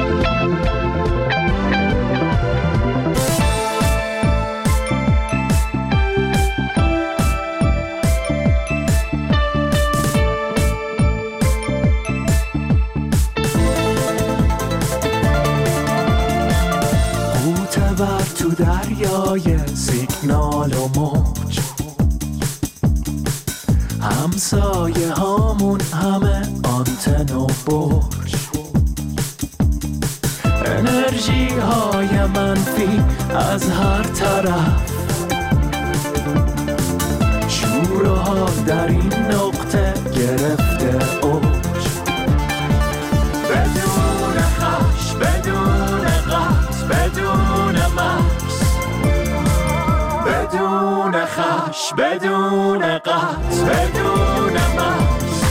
تو دریای سیگنال و موج، همسایه هامون همه آنتن و برج، انرژی های منفی از هر طرف، شور و حال در این نقطه گرفته اوج، بدون خش، بدون قطع، بدون مرز، بدون خش، بدون قطع، بدون مرز،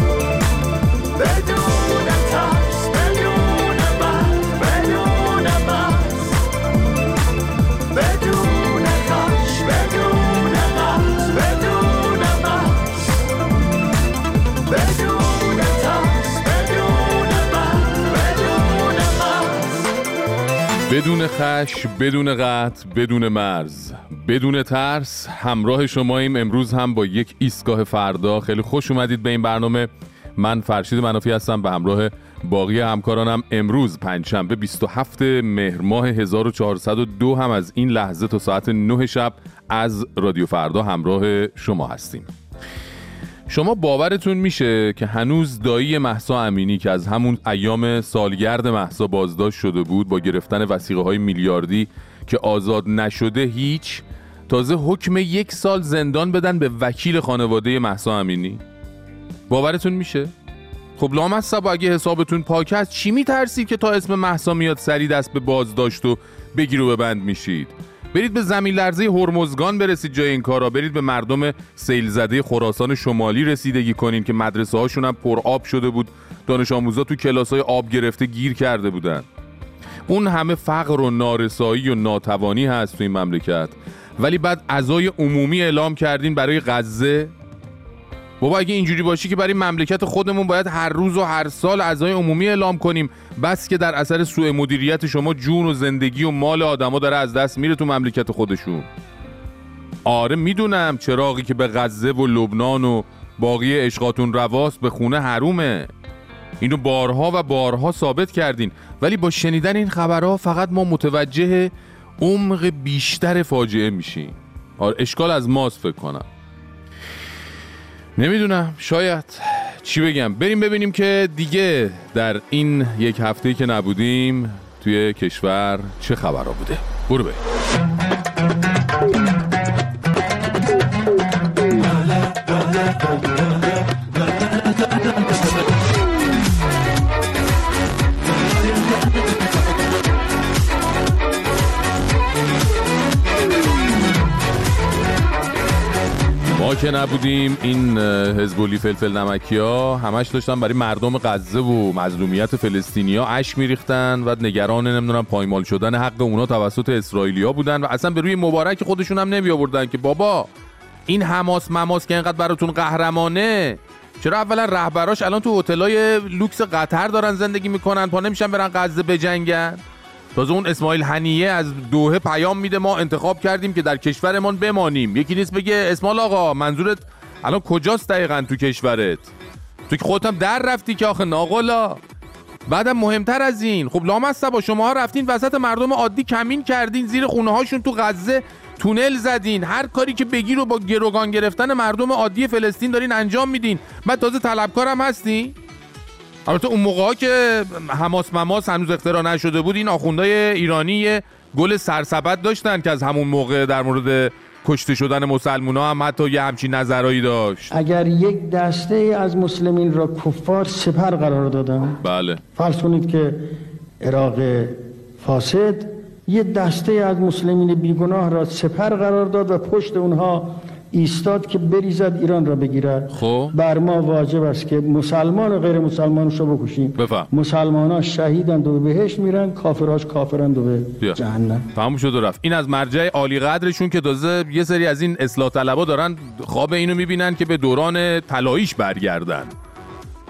بدون ترس، بدون مرز، بدون مرز، بدون خش، بدون قطع، بدون مرز، بدون ترس، بدون مرز، بدون مرز، بدون خش، بدون قطع، بدون مرز، بدون ترس. همراه شماییم امروز هم با یک ایستگاه فردا. خیلی خوش اومدید به این برنامه. من فرشید منافی هستم به همراه باقی همکارانم. امروز پنجشنبه 27 مهر ماه 1402 هم از این لحظه تا ساعت 9 شب از رادیو فردا همراه شما هستیم. شما باورتون میشه که هنوز دایی مهسا امینی که از همون ایام سالگرد مهسا بازداشت شده بود با گرفتن وثیقه‌های میلیاردی که آزاد نشده، هیچ تازه حکم 1 سال زندان بدن به وکیل خانواده مهسا امینی؟ باورتون میشه؟ خب لامصب اگه حسابتون پاک است چی میترسید که تا اسم مهسا میاد سری دست به بازداشت و بگیر و ببند میشید؟ برید به زمین لرزه هرمزگان برسید جای این کارا، برید به مردم سیل زده خراسان شمالی رسیدگی کنین که مدرسه هاشون هم پر آب شده بود، دانش آموزا تو کلاسای آب گرفته گیر کرده بودن. اون همه فقر و نارسایی و ناتوانی هست تو این مملکت، ولی بعد عزای عمومی اعلام کردین برای غزه. بابا اگه اینجوری باشی که برای مملکت خودمون باید هر روز و هر سال عزای عمومی اعلام کنیم، بس که در اثر سوء مدیریت شما جون و زندگی و مال آدما داره از دست میره تو مملکت خودشون. آره میدونم چراغی که به غزه و لبنان و باقی عشقاتون رواست به خونه حرومه، اینو بارها و بارها ثابت کردین، ولی با شنیدن این خبرها فقط ما متوجه عمق بیشتر فاجعه میشیم. آره اشکال از ماست فکر کنم. نمیدونم، شاید چی بگم. بریم ببینیم که دیگه در این یک هفته‌ای که نبودیم توی کشور چه خبرها بوده. برو بریم. ما که نبودیم این حزبولی فلفل نمکیا همش داشتن برای مردم غزه و مظلومیت فلسطینیا اشک میریختن و نگران نمیدونم پایمال شدن حق اونا توسط اسرائیلیا بودن و اصلا به روی مبارک خودشون هم نمی آوردن که بابا این حماس مماس که اینقدر براتون قهرمانه، چرا اولا رهبراش الان تو هتلای لوکس قطر دارن زندگی میکنن، پا نمیشن برن غزه بجنگن؟ تازه اون اسماعیل هنیه از دوحه پیام میده ما انتخاب کردیم که در کشورمان بمانیم. یکی نیست بگه اسماعیل آقا منظورت الان کجاست دقیقاً تو کشورت؟ تو که خودت هم در رفتی که آخه ناقلا. بعدم مهمتر از این، خب لامصبا شماها رفتین وسط مردم عادی کمین کردین، زیر خونه هاشون تو غزه تونل زدین، هر کاری که بگی رو با گروگان گرفتن مردم عادی فلسطین دارین انجام میدین. بعد تازه طلبکارم هستی؟ البته اون موقعا که حماس مماس هنوز اختراع نشده بود، این آخوندای ایرانی گل سرسبد داشتن که از همون موقع در مورد کشته شدن مسلمونا هم حتی یه همچین نظرایی داشت. اگر یک دسته از مسلمین را کفار سپر قرار دادن، بله، فرض کنید که عراق فاسد یه دسته از مسلمین بیگناه را سپر قرار داد و پشت اونها ایستاد که بریزد ایران را بگیرد. خب بر ما واجب است که مسلمان و غیر مسلمانش رو بکشیم. مسلمان ها شهیدند و به بهشت میرن، کافراش کافرند و به جهنم. تموم شد و رفت. این از مرجع عالی قدرشون که تازه یه سری از این اصلاح طلبا دارن خواب اینو میبینن که به دوران طلاییش برگردن.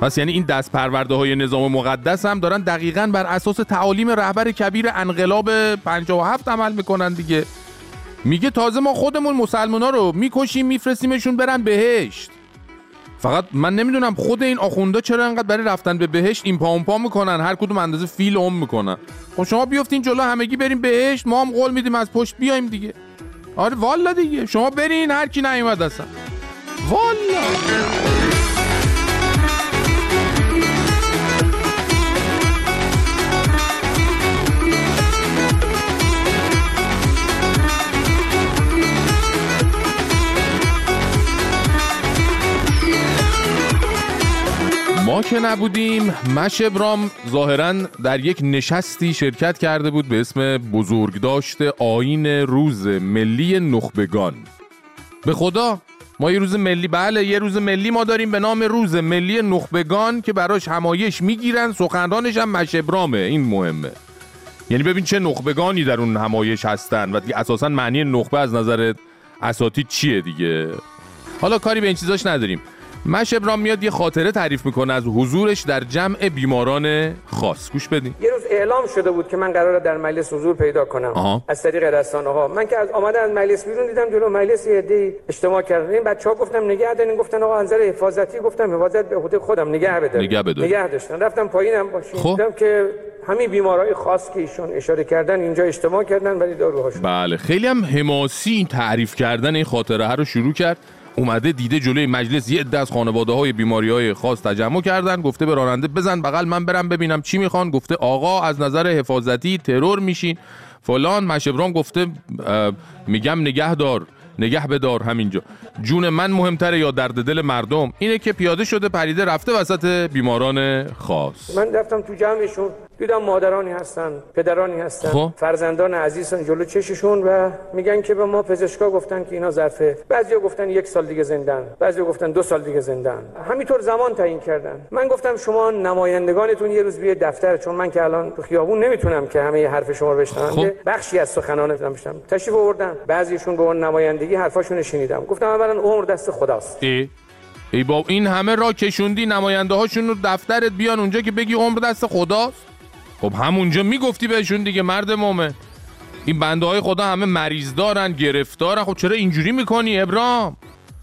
پس یعنی این دست پرورده های نظام مقدس هم دارن دقیقاً بر اساس تعالیم رهبر کبیر انقلاب 57 عمل میکنن دیگه. میگه تازه ما خودمون مسلمونا رو میکشیم میفرستیمشون برن بهشت. فقط من نمیدونم خود این آخوندا چرا انقدر برای رفتن به بهشت این پا اون پا میکنن، هر کدوم اندازه فیل میکنن. خب شما بیافتین جلو همگی بریم بهشت، ما هم قول میدیم از پشت بیایم دیگه. آره والا دیگه، شما برین هر کی نیومد اصلا. والا ما که نبودیم، مش ابرام ظاهراً در یک نشستی شرکت کرده بود به اسم بزرگداشت آیین روز ملی نخبگان. به خدا ما یه روز ملی، بله یه روز ملی ما داریم به نام روز ملی نخبگان که براش همایش میگیرن، سخنرانش هم مش ابرامه. این مهمه، یعنی ببین چه نخبگانی در اون همایش هستن و دیگه اساساً معنی نخبه از نظر اساتید چیه دیگه. حالا کاری به این چیزاش نداریم. مش ابرام میاد یه خاطره تعریف میکنه از حضورش در جمع بیماران خاص. گوش بدین. یه روز اعلام شده بود که من قراره در مجلس حضور پیدا کنم از طریق رسانه‌ها. من که از آمدن از مجلس بیرون دیدم جلو مجلس یه عده‌ای اجتماع کردن. این بچه‌ها گفتم نگه دارین، گفتن آقا از نظر حفاظتی، گفتم حفاظت به عهده خودم، نگه داشتن. رفتم پایینم باشین، دیدم که همین بیمارای خاص که ایشون اشاره کردن اینجا اجتماع کردن ولی داروهاشون. بله خیلی هم حماسی این تعریف کردن این خاطره رو شروع کرد. اومده دیده جلوی مجلس یه عده از خانواده‌های بیماری‌های خاص تجمع کردن، گفته به راننده بزن بغل من برم ببینم چی میخوان. گفته آقا از نظر حفاظتی ترور میشین فلان. مش ابرام گفته میگم نگه بدار همینجا، جون من مهمتره یا درد دل مردم. اینه که پیاده شده پریده رفته وسط بیماران خاص. من رفتم تو جمعشون، دیدم مادرانی هستن، پدرانی هستن، فرزندان عزیزن جلو چششون و میگن که به ما پزشکا گفتن که اینا ظرفه، بعضیا گفتن 1 سال دیگه زندان، بعضیا گفتن 2 سال دیگه زندان، همینطور زمان تعیین کردن. من گفتم شما نمایندگانتون یه روز بیاید دفتر، چون من که الان تو خیابون نمیتونم که همه حرف شما رو بشنوم، بخشی از سخنانتون بشنوم. تشریف آوردن، بعضیشون به اون نمایندگی حرفاشون شنیدم. گفتم اولا عمر دست خداست. ای با این همه را کشوندی نماینده هاشون رو دفترت بیان اونجا که بگی عمر دست خداست؟ خب همونجا میگفتی بهشون دیگه مرد مومن. این بنده های خدا همه مریض دارن، گرفتارن، خب چرا اینجوری میکنی ابرام؟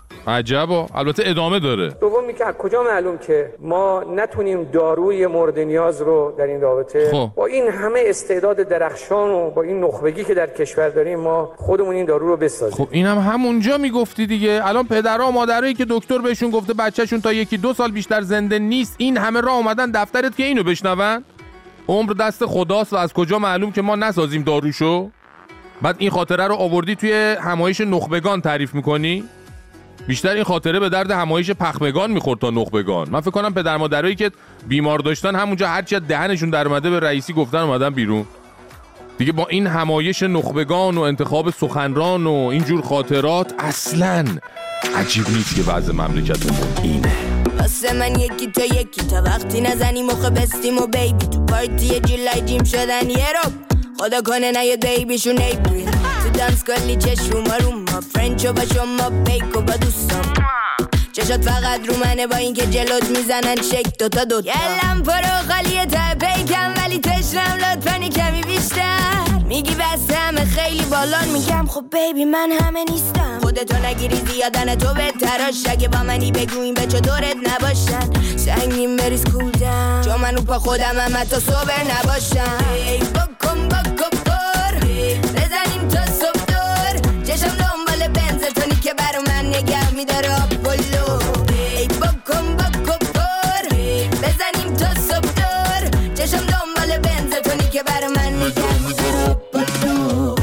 عجبا. البته ادامه داره. دومی که کجا معلوم که ما نتونیم داروی مورد نیاز رو در این رابطه با این همه استعداد درخشان و با این نخبگی که در کشور داریم ما خودمون این دارو رو بسازیم. خب اینم همونجا میگفتی دیگه. الان پدرها و مادرایی که دکتر بهشون گفته بچه‌شون تا 1-2 سال بیشتر زنده نیست، این همه راه اومدن دفترت که اینو بشنون؟ عمر دست خداست و از کجا معلوم که ما نسازیم داروشو؟ بعد این خاطره رو آوردی توی همایش نخبگان تعریف میکنی؟ بیشتر این خاطره به درد همایش پخبگان میخورد تا نخبگان. من فکر کنم پدر مادرایی که بیمار داشتن همونجا هرچی دهنشون در اومده به رئیسی گفتن اومدن بیرون دیگه. با این همایش نخبگان و انتخاب سخنران و اینجور خاطرات اصلاً عجیب نیست که وضع مملکتمون اینه. واسه من یکی تا وقتی نزنی مخ بستیم و بیبی تو پارتی جولای جیم شدن یه رو خدا کنه نه یه بیبیشون ایپریل تو دانس کلی چشم رو ما فرنچو با شما بیکو با دوستم چشات فقط رو منه با این که جلوت میزنن شک دوتا یلم پرو خالیه تا پیکم ولی تشنم لطفا کمی بیشتر میگی بس همه خیلی بالان میگم خب بیبی من همه نیستم خودتو نگیری زیادن تو بهتراش اگه با منی بگوین به چطورت نباشن سنگین بریز کودم چون من رو پا خودم هم حتی صبر نباشم ای بکن پر بزنیم تا صبح دور چشم دنبال بنزتونی که برو من نگه میداره آپولو ای بکن پر بزنیم تا صبح دور چشم دنبال بنزتونی که برو من نگه میداره آپولو.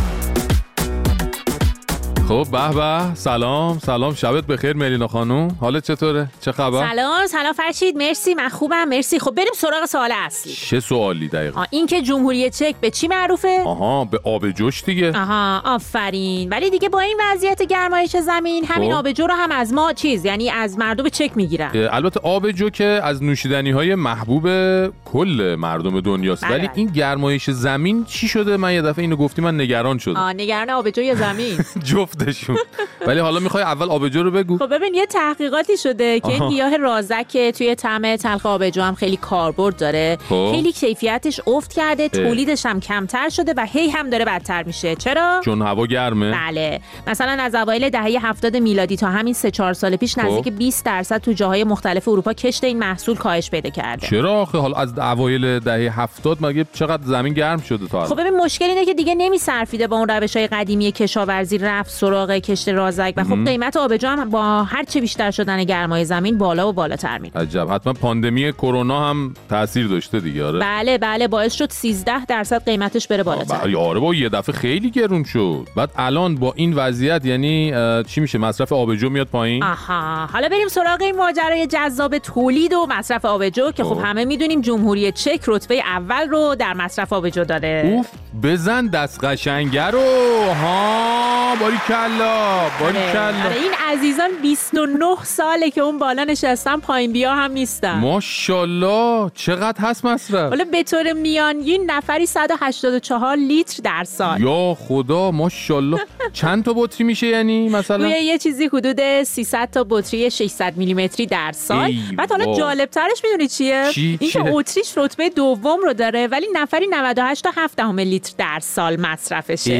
خب به سلام شبت بخیر ملینا خانوم، حالت چطوره؟ چه خبر؟ سلام فرشید، مرسی من خوبم مرسی. خب بریم سراغ سوال اصلی. چه سوالی دقیقاً؟ این که جمهوری چک به چی معروفه؟ به آبجوش دیگه. آفرین. ولی دیگه با این وضعیت گرمایش زمین همین آبجو رو هم از ما یعنی از مردم چک میگیرن. البته آبجو که از نوشیدنی‌های محبوب کل مردم دنیاست. ولی این گرمایش زمین چی شده؟ من یه دفعه اینو گفتی من نگران شدم. نگران آبجوی زمین. جفتشون. ولی حالا میخوای اول آبجو رو بگو. خب ببین یه تحقیقاتی شده که این گیاه رازک توی طعم تلخ آبجو هم خیلی کاربرد داره. خیلی کیفیتش افت کرده، تولیدش هم کمتر شده و هی هم داره بدتر میشه. چرا؟ چون هوا گرمه. بله. مثلا از اوایل دهه 70 میلادی تا همین 3-4 سال پیش نزدیک 20% تو جاهای مختلف اروپا کشت این محصول کاهش پیدا کرده. چرا آخه حالا از اوایل دهه 70 مگه چقدر زمین گرم شده تا الان؟ خب ببین مشکل اینه که دیگه نمیصرفیده با اون روش‌های قدیمی کشاورزی رفت سراغ کشت رازک و خب قیمت آبجو هم با هر چه بیشتر شدن گرمای زمین بالا و بالاتر میره. عجب. حتما پاندمی کرونا هم تاثیر داشته دیگه. آره بله باعث شد 13% قیمتش بره بالاتر. آره با یه دفعه خیلی گرون شد. بعد الان با این وضعیت یعنی چی میشه؟ مصرف آبجو میاد پایین. آها حالا بریم سراغ این ماجرای جذاب تولید و مصرف آبجو که خب همه میدونیم جمهوری چک رتبه اول رو در مصرف آبجو داره. اوف بزن دست قشنگه رو. ها باریکلا. آره این عزیزان 29 ساله که اون بالا نشستن، پایین بیا هم نیستن. ماشاءالله. چقدر هست مصرف؟ حالا به طور میانگین نفری 184 لیتر در سال. یا خدا ماشاءالله. چند تا بطری میشه یعنی مثلا؟ یه چیزی حدود 300 تا بطری 600 میلیمتری در سال. بعد حالا جالب ترش میدونی چیه؟ اینکه اتریش رتبه دوم رو داره ولی نفری 98 تا 7 لیتر در سال مصرفشه.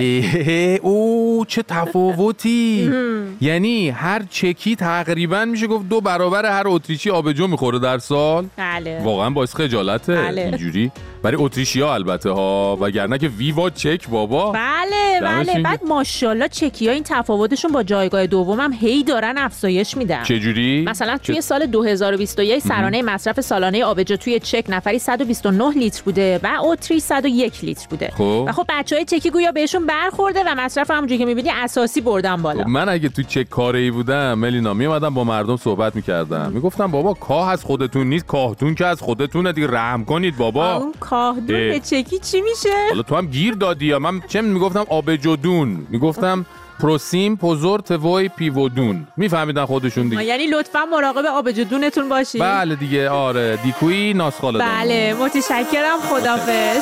او چه تفاوتی. یعنی هر چکی تقریبا میشه گفت 2 برابر هر اتریشی آبجو میخوره در سال. بله. واقعا باعث خجالته. اینجوری برای اتریشی‌ها البته ها، وگرنه که ویوا چک بابا. بله. بعد ماشاءالله چکی‌ها این تفاوتشون با جایگاه دوم هم هی دارن افزایش میدن. چه جوری؟ مثلا توی سال 2021 سرانه مصرف سالانه آبجو توی چک نفری 129 لیتر بوده و اتریش 101 لیتر بوده. و خب بچهای چکی گویا بهشون برخورده و مصرف همونجوری که می‌بینی اساسی بردن بالا. من اگه تو چک کاری بودم ملینا میومدم با مردم صحبت می‌کردم، میگفتم بابا کاه از خودتون نیست، کاهتون که از خودتونه دیگه، رحم کنید بابا. اون کاهدون به چکی چی میشه؟ حالا تو هم گیر دادی یا من چه میگفتم؟ آبجودون میگفتم پروسیم پوزورت وای پیودون. میفهمیدن خودشون دیگه. یعنی لطفا مراقب آبجودونتون باشید. بله دیگه. آره دیکویی ناسخاله. بله متشکرم. خدافظ.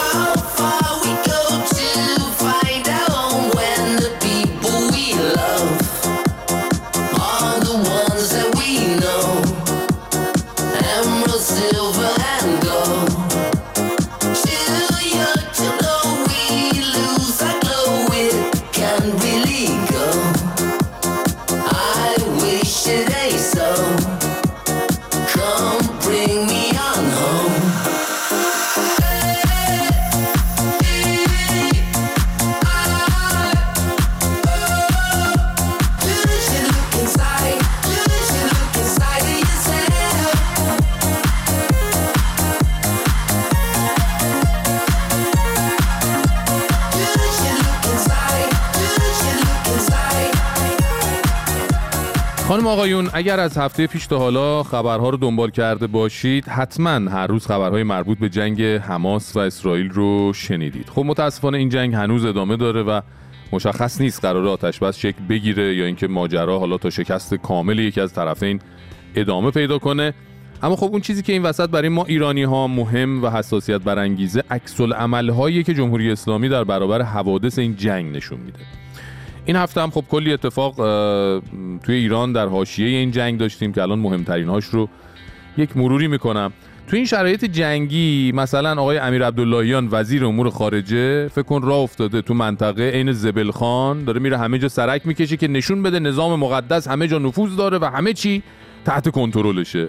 خانم آقایون، اگر از هفته پیش تا حالا خبرها رو دنبال کرده باشید حتما هر روز خبرهای مربوط به جنگ حماس و اسرائیل رو شنیدید. خب متاسفانه این جنگ هنوز ادامه داره و مشخص نیست قراره آتش بس شکل بگیره یا اینکه ماجرا حالا تا شکست کامل یکی از طرفین ادامه پیدا کنه. اما خب اون چیزی که این وسط برای ما ایرانی ها مهم و حساسیت برانگیزه عکس العمل هایی که جمهوری اسلامی در برابر حوادث این جنگ نشون میده. این هفته هم خب کلی اتفاق توی ایران در حاشیه این جنگ داشتیم که الان مهمترین هاش رو یک مروری میکنم. توی این شرایط جنگی مثلا آقای امیر عبداللهیان وزیر امور خارجه فکر کن راه افتاده تو منطقه عین زبلخان، داره میره همه جا سرک میکشه که نشون بده نظام مقدس همه جا نفوذ داره و همه چی تحت کنترلشه.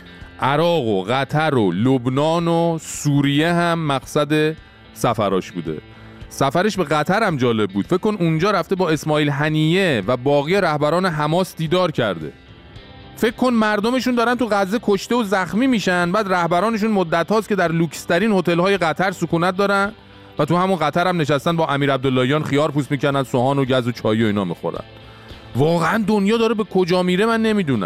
عراق و قطر و لبنان و سوریه هم مقصد سفراش بوده. سفرش به قطر هم جالب بود. فکر کن اونجا رفته با اسماعیل هنیه و باقی رهبران حماس دیدار کرده. فکر کن مردمشون دارن تو غزه کشته و زخمی میشن، بعد رهبرانشون مدت هاست که در لوکس‌ترین هتل‌های قطر سکونت دارن و تو همون قطر هم نشستن با امیر عبداللهیان خیار پوست میکنن، سوهان و گز و چای و اینا میخورن. واقعا دنیا داره به کجا میره من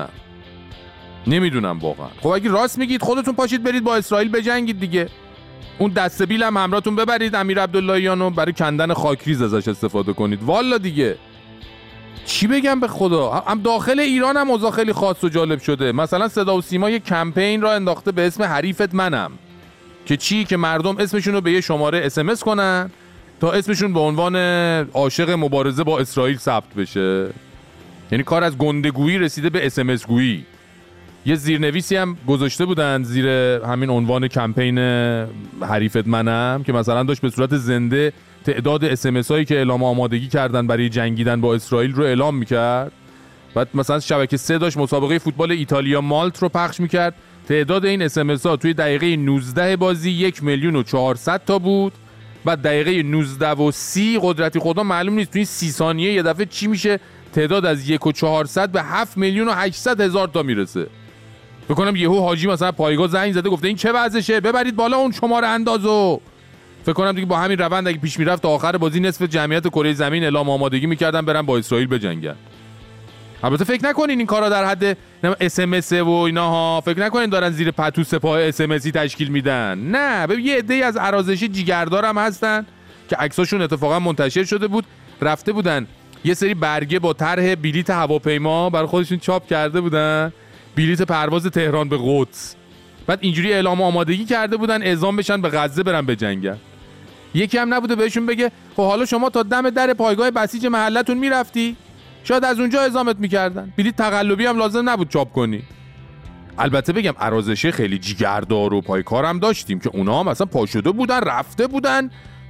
نمیدونم واقعا. خب اگه راست میگید خودتون پاشید برید با اسرائیل بجنگید دیگه. اون دسته‌بیل هم همراهتون ببرید، امیر عبداللهیانو برای کندن خاکریز ازش استفاده کنید. والا دیگه چی بگم به خدا. هم داخل ایران هم اوضاع خیلی خاص و جالب شده. مثلا صدا و سیما یک کمپین را انداخته به اسم حریفت منم که چی؟ که مردم اسمشون رو به یه شماره SMS کنن، تا اسمشون به عنوان عاشق مبارزه با اسرائیل ثبت بشه. یعنی کار از گندگویی رسیده به SMS گویی. یه زیرنویسی هم گذاشته بودن زیر همین عنوان کمپین حریفت منم که مثلا داشت به صورت زنده تعداد SMS هایی که اعلام آمادگی کردن برای جنگیدن با اسرائیل رو اعلام میکرد. بعد مثلا شبکه 3 داشت مسابقه فوتبال ایتالیا مالت رو پخش میکرد. تعداد این SMS ها توی دقیقه 19 بازی 1,400,000 تا بود. بعد دقیقه 19 و 30 قدرتی خدا معلوم نیست توی 30 ثانیه یه دفعه چی میشه، تعداد از 1,400,000 به 7,800,000 تا میرسه. فکر کنم یهو حاجی مثلا پایگاه زنگ زده گفته این چه وضعشه، ببرید بالا اون شماره اندازو. فکر کنم دیگه با همین روند اگه پیش میرفت تا آخر بازی نصف جمعیت کره زمین اعلام آمادگی میکردن برن با اسرائیل بجنگن. البته فکر نکنین این کارا در حد SMS و ایناها، فکر نکنین دارن زیر پتو سپاه SMSی تشکیل میدن. نه، ببین یه عده‌ای از ارازشی جیگردار هم هستن که عکساشون اتفاقا منتشر شده بود، رفته بودن یه سری برگه با طرح بلیت هواپیما برای خودشون چاپ کرده بودن، بلیت پرواز تهران به قدس. بعد اینجوری اعلام آمادگی کرده بودن اعزام بشن به غزه برن بجنگن. یکی هم نبوده بهشون بگه خب حالا شما تا دم در پایگاه بسیج محلتون میرفتی، شاید از اونجا اعزامت میکردن. بلیت تقلبی هم لازم نبود چاپ کنی. البته بگم ارازشه خیلی جیگردار و پایکارم داشتیم که اونا هم مثلا پاشده بودن رفته بودن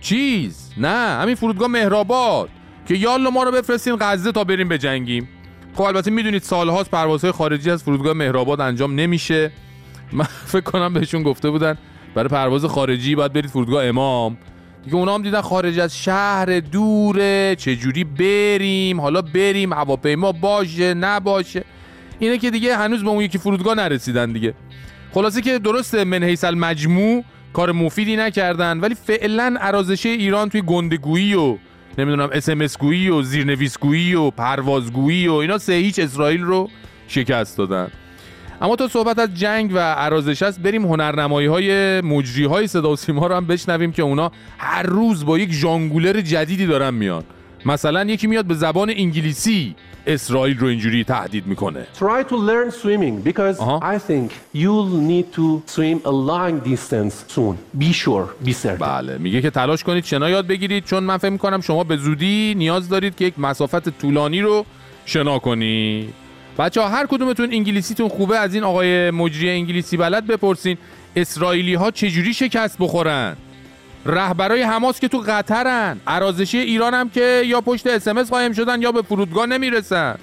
نه همین فرودگاه مهرآباد که یالا ما رو بفرستین غزه تا بریم بجنگیم. خب البته میدونید سالهاست پروازهای خارجی از فرودگاه مهرآباد انجام نمیشه. من فکر کنم بهشون گفته بودن برای پرواز خارجی باید برید فرودگاه امام. دیگه اونا هم دیدن خارج از شهر دوره، چجوری بریم، حالا بریم هواپیما باشه نباشه، اینه که دیگه هنوز به اون یکی فرودگاه نرسیدن دیگه. خلاصه که درسته من حیث المجموع کار مفیدی نکردن، ولی فعلا ارازشه ایران توی گندگویی و نمیدونم SMS گویی و زیرنویس گویی و پروازگویی و اینا 3-0 اسرائیل رو شکست دادن. اما تا صحبت از جنگ و ارازش است، بریم هنرنمایی‌های مجریهای صدا و سیما رو هم بشنویم که اونا هر روز با یک ژانگولر جدیدی دارن میان. مثلا یکی میاد به زبان انگلیسی اسرائیل رو اینجوری تهدید میکنه. Try to learn swimming because I think you'll need to swim a long distance soon. Be sure, be certain. بله، میگه که تلاش کنید شنا یاد بگیرید چون من فکر میکنم شما به زودی نیاز دارید که یک مسافت طولانی رو شنا کنید. بچه‌ها هر کدومتون انگلیسیتون خوبه از این آقای مجری انگلیسی بلد بپرسین اسرائیلی‌ها چجوری شکست بخورن. رهبرای حماس که تو قطرن، ارازشی ایران هم که یا پشت SMS قایم شدن یا به فرودگاه نمیرسن.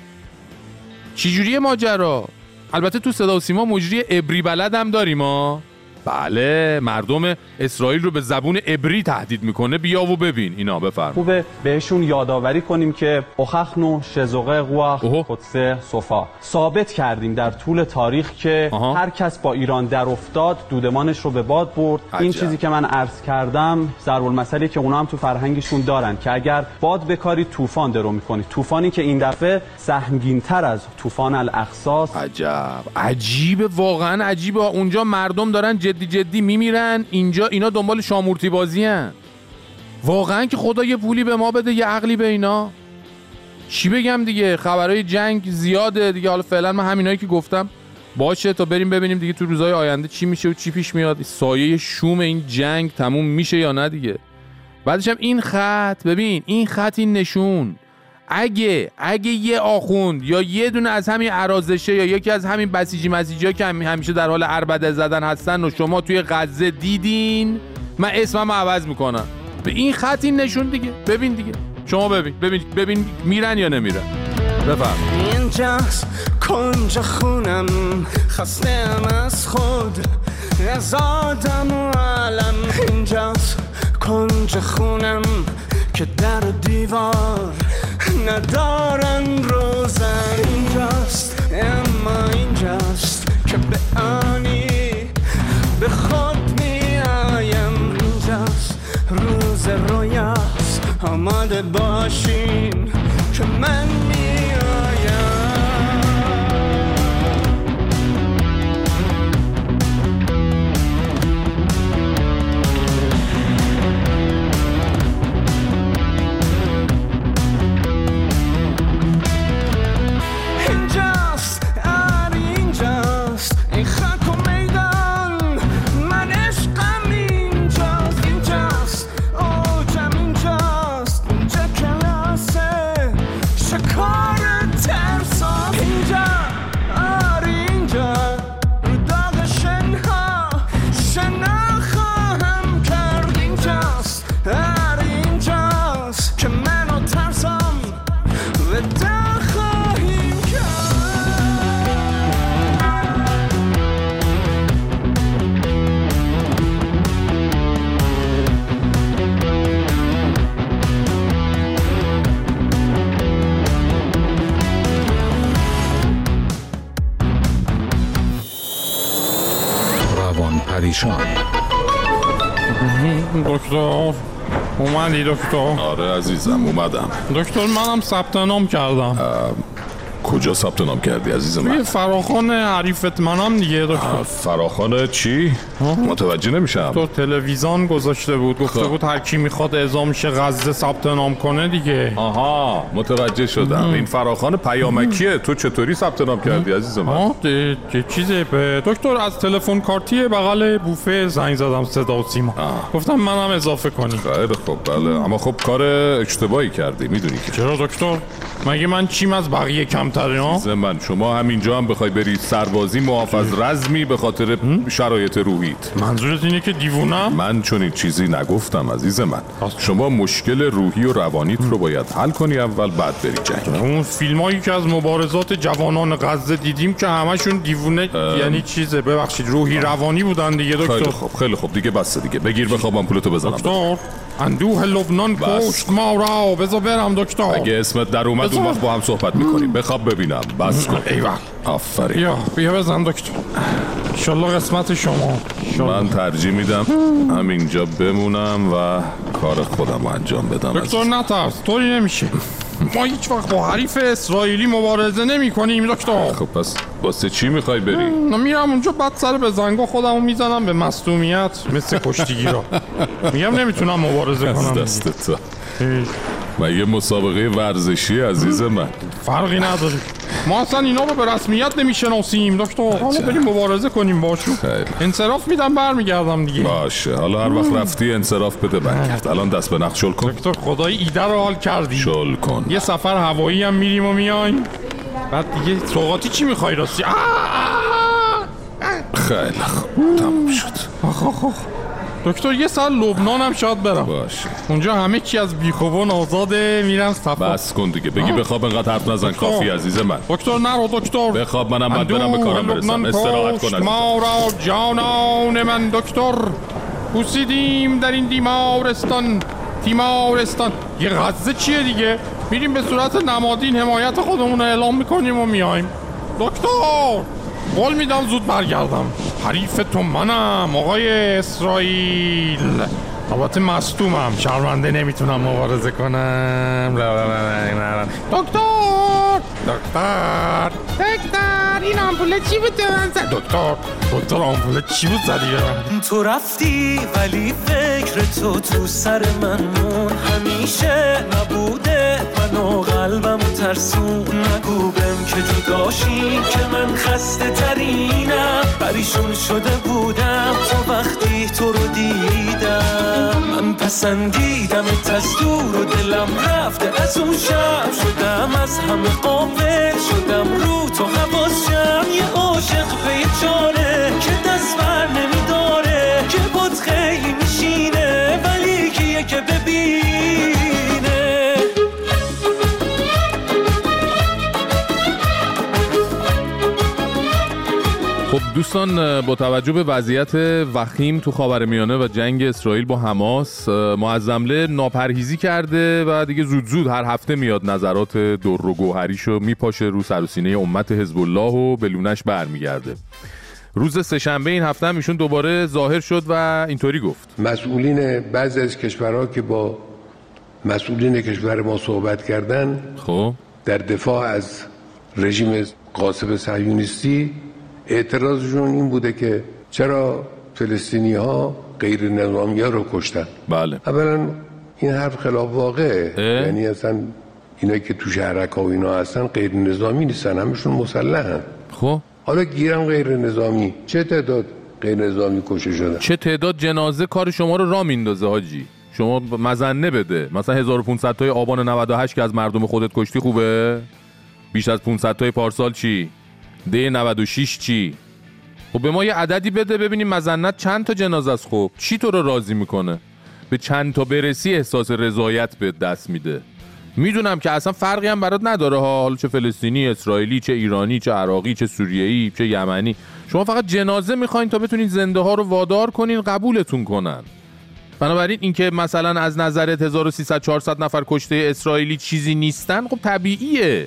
چجوریه ماجرا؟ البته تو صدا و سیما مجری عبری بلد هم داریم ها. بله، مردم اسرائیل رو به زبون عبری تهدید میکنه. بیا و ببین اینا. بفرم. خوبه بهشون یادآوری کنیم که اخخنو شزوقه قواخ قدسه صفا ثابت کردیم در طول تاریخ که هر کس با ایران در افتاد دودمانش رو به باد برد. این چیزی که من عرض کردم ضرب المثلی که اونا هم تو فرهنگشون دارن که اگر باد بکاری طوفان درو میکنی. طوفانی که این دفعه سهمگین‌تر از طوفان الاقصاست. عجیبه، واقعا عجیبه. اونجا مردم دارن جدی میمیرن، اینجا اینا دنبال شامورتی بازی هن. واقعا که خدا یه پولی به ما بده، یه عقلی به اینا. چی بگم دیگه، خبرهای جنگ زیاده دیگه. حالا فعلا من همینایی که گفتم باشه تا بریم ببینیم دیگه تو روزهای آینده چی میشه و چی پیش میاد. سایه شوم این جنگ تموم میشه یا نه دیگه. بعدش هم این خط، ببین این خط، این نشون، اگه یه آخوند یا یه دونه از همین ارازشه یا یکی از همین بسیجی‌ها که همیشه در حال عربده زدن هستن و شما توی غزه دیدین، من اسمم عوض میکنم به این خط، این نشون دیگه. ببین دیگه، شما ببین میرن یا نمیرن. بفرم. اینجاست کنج خونم، خستم از خود، از آدم و علم. اینجاست کنج خونم که در دیوار ندارن روزن. اینجاست، اما اینجاست که به آنی به خود می آیم. اینجاست روز رویاست، آماده باشین که من می آیم. اینجاست پریشان. دکتر اومدی دکتر؟ آره عزیزم اومدم. دکتر منم ثبت نام کردم. کجا ثبت نام کردی عزیزم؟ توی فراخوان حریفت منم دیگه دکتر. فراخوان چی؟ متوجه نمیشم. تو تلویزیون گذاشته بود گفته بود هر کی میخواد اعزام شه غزه ثبت نام کنه دیگه. آها متوجه شدم. این فراخوان پیامکیه. تو چطوری ثبت نام کردی عزیزم من؟ چیزه دکتر از تلفن کارتی بغل بوفه زنگ زدم صدا و سیما. گفتم منم اضافه کنی. خیلی خوب بله اما خب کار اشتباهی کردی میدونی که. چرا دکتر؟ مگه من چیم از بقیه کمتره ها؟ من شما همینجا هم بخوای بری سربازی محافظ رزمی به خاطر شرایط روحیت. منظورت اینه که دیوونم؟ من چون این چیزی نگفتم عزیز من. شما مشکل روحی و روانیت رو باید حل کنی اول بعد بری جنگ. اون فیلمایی که از مبارزات جوانان غزه دیدیم که همشون دیوونه یعنی چیزه ببخشید روحی روانی بودن دیگه دکتر. خیلی خوب دیگه بس دیگه بگیر بخوابم پولتو بزنم. دکتر اندوه لبنان کشت ما را بذار برم دکتر. اگه اسمت در اومد اون وقت با هم صحبت میکنیم. بخواب ببینم بس کن. ایول آفرین. بیا بزن دکتر. انشالله قسمت شما. من ترجیح میدم همینجا بمونم و کار خودم رو انجام بدم. دکتر نترس طوری نمیشه. ما هیچ وقت با حریف اسرائیلی مبارزه نمی کنیم دکتر. خب پس واسه چی میخوای بری؟ میرم اونجا بعد سر به زنگا خودمو میزنم به مصدومیت مثل کشتیگیرا. میگم نمیتونم مبارزه کنم. دست تو مگه مسابقه ورزشی عزیز من؟ فرقی نداره. ما اصلا اینا رو به رسمیت نمیشناسیم دکتر. حالا بریم مبارزه کنیم باشو. انصراف میدم برمیگردم دیگه. باشه حالا هر وقت رفتی انصراف بده برگرد. الان دست به نقد شل کن. دکتر خدایی ایده رو حال کردی. شل کن. یه سفر هوایی هم میریم و میایم. بعد دیگه سوغاتی چی میخوای راستی؟ خیلی خوب تموم شد. دکتر یه سال لبنان هم شاید برم. باشه اونجا همه چی از بیخوبان آزاده. میرم سفر. بس کن دیگه بگی بخواب انقدر حرف نزن. کافی عزیز من. دکتر نرو دکتر. بخواب منم باید برم به کارم برسم. استراحت کنم. ما را جانان من دکتر بوسیدیم در این تیمارستان. یه غزه چیه دیگه؟ میریم به صورت نمادین حمایت خودمون رو اعلام میکنیم و میایم. دکتر قول میدم زود برگردم. حریف تو منم آقای اسرائیل. البته مصدومم شرمنده نمیتونم مبارزه کنم. دکتر این آمپوله چی بود دکتر آمپوله چی بود زدی به تو رفتی ولی فکر تو سر من مون همیشه نبوده. من و قلبم ترسون نگو بهم که جداشی که من خسته ترینم. پریشون شده بودم تو وقتی تو رو دیدم. من پسندیدمت از دور و دلم رفته از اون شب. شدم از همه قافل شدم رو تو حواسم. یه عاشق به یه چاره که دست بر نمیداره. که بود خیلی میشینه ولی کیه که ببینه. خب دوستان با توجه به وضعیت وخیم تو خاورمیانه و جنگ اسرائیل با حماس معظمله ناپرهیزی کرده و دیگه زود هر هفته میاد نظرات در و گوهریشو میپاشه رو سر و سینه امت حزب الله و به لونش برمیگرده. روز سه‌شنبه این هفته هم ایشون دوباره ظاهر شد و اینطوری گفت: مسئولین بعضی از کشورها که با مسئولین کشور ما صحبت کردن خب در دفاع از رژیم غاصب صهیونیستی اعتراضشون این بوده که چرا فلسطینی‌ها غیر نظامی‌ها رو کشتن. بله اولا این حرف خلاف واقعه. یعنی اصلا اینا که تو شهرک‌ها و اینا هستن غیر نظامی نیستن، همشون مسلحن. خب حالا گیرم غیر نظامی، چه تعداد غیر نظامی کشته شدن؟ چه تعداد جنازه کار شما رو راه میندازه حاجی؟ شما مزنه بده. مثلا 1500 تای آبان 98 که از مردم خودت کشتی خوبه؟ بیش از 500 تای پارسال چی؟ ده 96 چی؟ خب به ما یه عددی بده ببینیم مزنت چند تا جنازه است. خب چی تو رو راضی میکنه؟ به چند تا برسی احساس رضایت به دست میده. میدونم که اصلا فرقی هم برات نداره ها، حالا چه فلسطینی، اسرائیلی، چه ایرانی، چه عراقی، چه سوریه‌ای، چه یمنی. شما فقط جنازه میخواین تا بتونین زنده ها رو وادار کنین قبولتون کنن. بنابراین اینکه مثلا از نظرت 1300 400 نفر کشته اسرائیلی چیزی نیستن خب طبیعیه.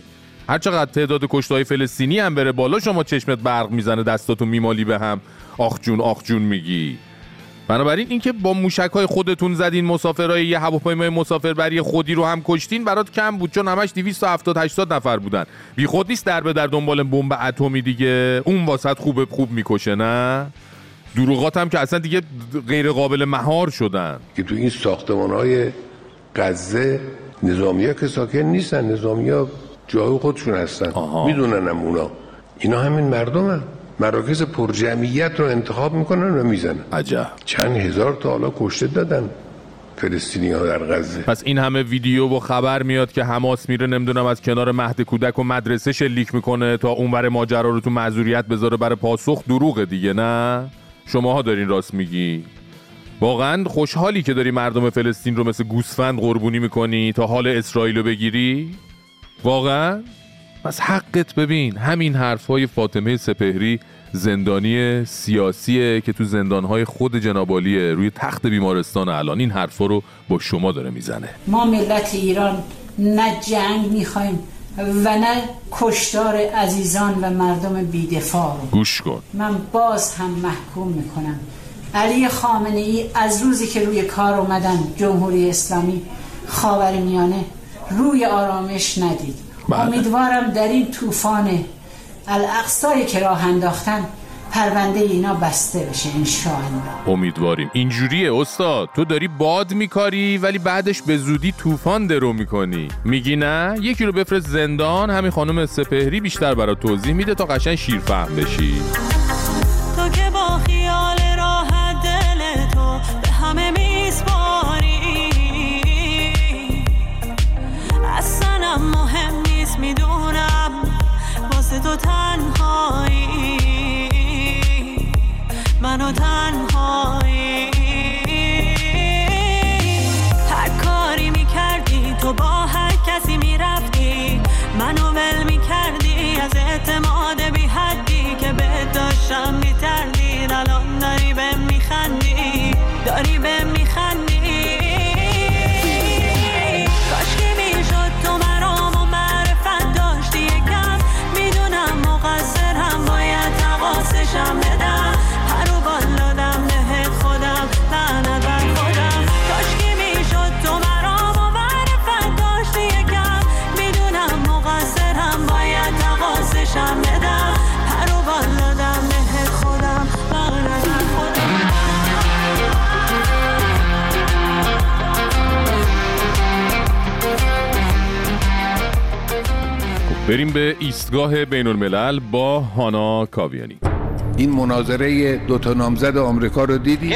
هر چقدر تعداد کشته‌های فلسطینی هم بره بالا شما چشمت برق میزنه، دستاتون میمالی به هم، آخ جون میگی. بنابراین اینکه با موشک‌های خودتون زدین مسافرای یه هواپیمای مسافربری خودی رو هم کشتین برات کم بود، چون همش 270-80 نفر بودن. بی خود نیست در به در دنبال بمب اتمی دیگه، اون واسط خوب میکشه. نه دروغات هم که اصلا دیگه غیر قابل مهار شدن. که تو این ساختمان‌های غزه نظامی‌ها که ساکن نیستن، نظامی‌ها جای خودشون هستن، میدوننم اونا، اینا همین مردمن، مراکز پرجمعیت رو انتخاب میکنن و میزنن. عجب. چند هزار تا حالا کشته دادن فلسطینی‌ها در غزه. پس این همه ویدیو و خبر میاد که حماس میره نمیدونم از کنار مهد کودک و مدرسه شلیک میکنه تا اونور ماجرا رو تو معذوریت بذاره برای پاسخ، دروغه دیگه. نه شماها دارین راست میگی. واقعا خوشحالی که داری مردم فلسطین رو مثل گوسفند قربونی میکنی تا حال اسرائیل رو بگیری؟ واقعا؟ پس حقت. ببین همین حرفای فاطمه سپهری زندانی سیاسیه که تو زندانهای خود جناب عالیه، روی تخت بیمارستان الان این حرفا رو با شما داره میزنه. ما ملت ایران نه جنگ میخوایم و نه کشتار عزیزان و مردم بی‌دفاع رو. گوش کن. من باز هم محکوم میکنم علی خامنه ای از روزی که روی کار اومدن جمهوری اسلامی خاورمیانه روی آرامش ندید. امیدوارم در این طوفان الاقصایی که راه انداختن پرونده اینا بسته بشه انشاءالله. امیدواریم. اینجوریه استاد، تو داری باد میکاری ولی بعدش به زودی طوفان درو میکنی. میگی نه یکی رو بفرست زندان، همین خانم سپهری بیشتر برات توضیح میده تا قشنگ شیرفهم بشی. تو که با خیال راحت دل تو به همه میسپاری، اصلا مهم نیست میدونم واسه تو تنهایی، منو تنهایی. هر کاری میکردی تو با هر کسی میرفتی، منو ول میکردی از اعتماد بی حدی که بهت داشتم میتردین. الان داری بهم میخندی، داری بهم میخندی. کاشکی میشد تو مرام و معرفت داشتی یکم، میدونم مقصرم باید تقاصشم بدم. هرو بالادم بهت خودم لعنت بر خودم. کاشکی میشد تو مرام و معرفت داشتی یکم، میدونم مقصرم باید تقاصشم بدم. هرو بالادم بهت خودم لعنت بر خودم. بریم به ایستگاه بین الملل با هانا کاویانی. این مناظره دوتا نامزد آمریکا رو دیدی؟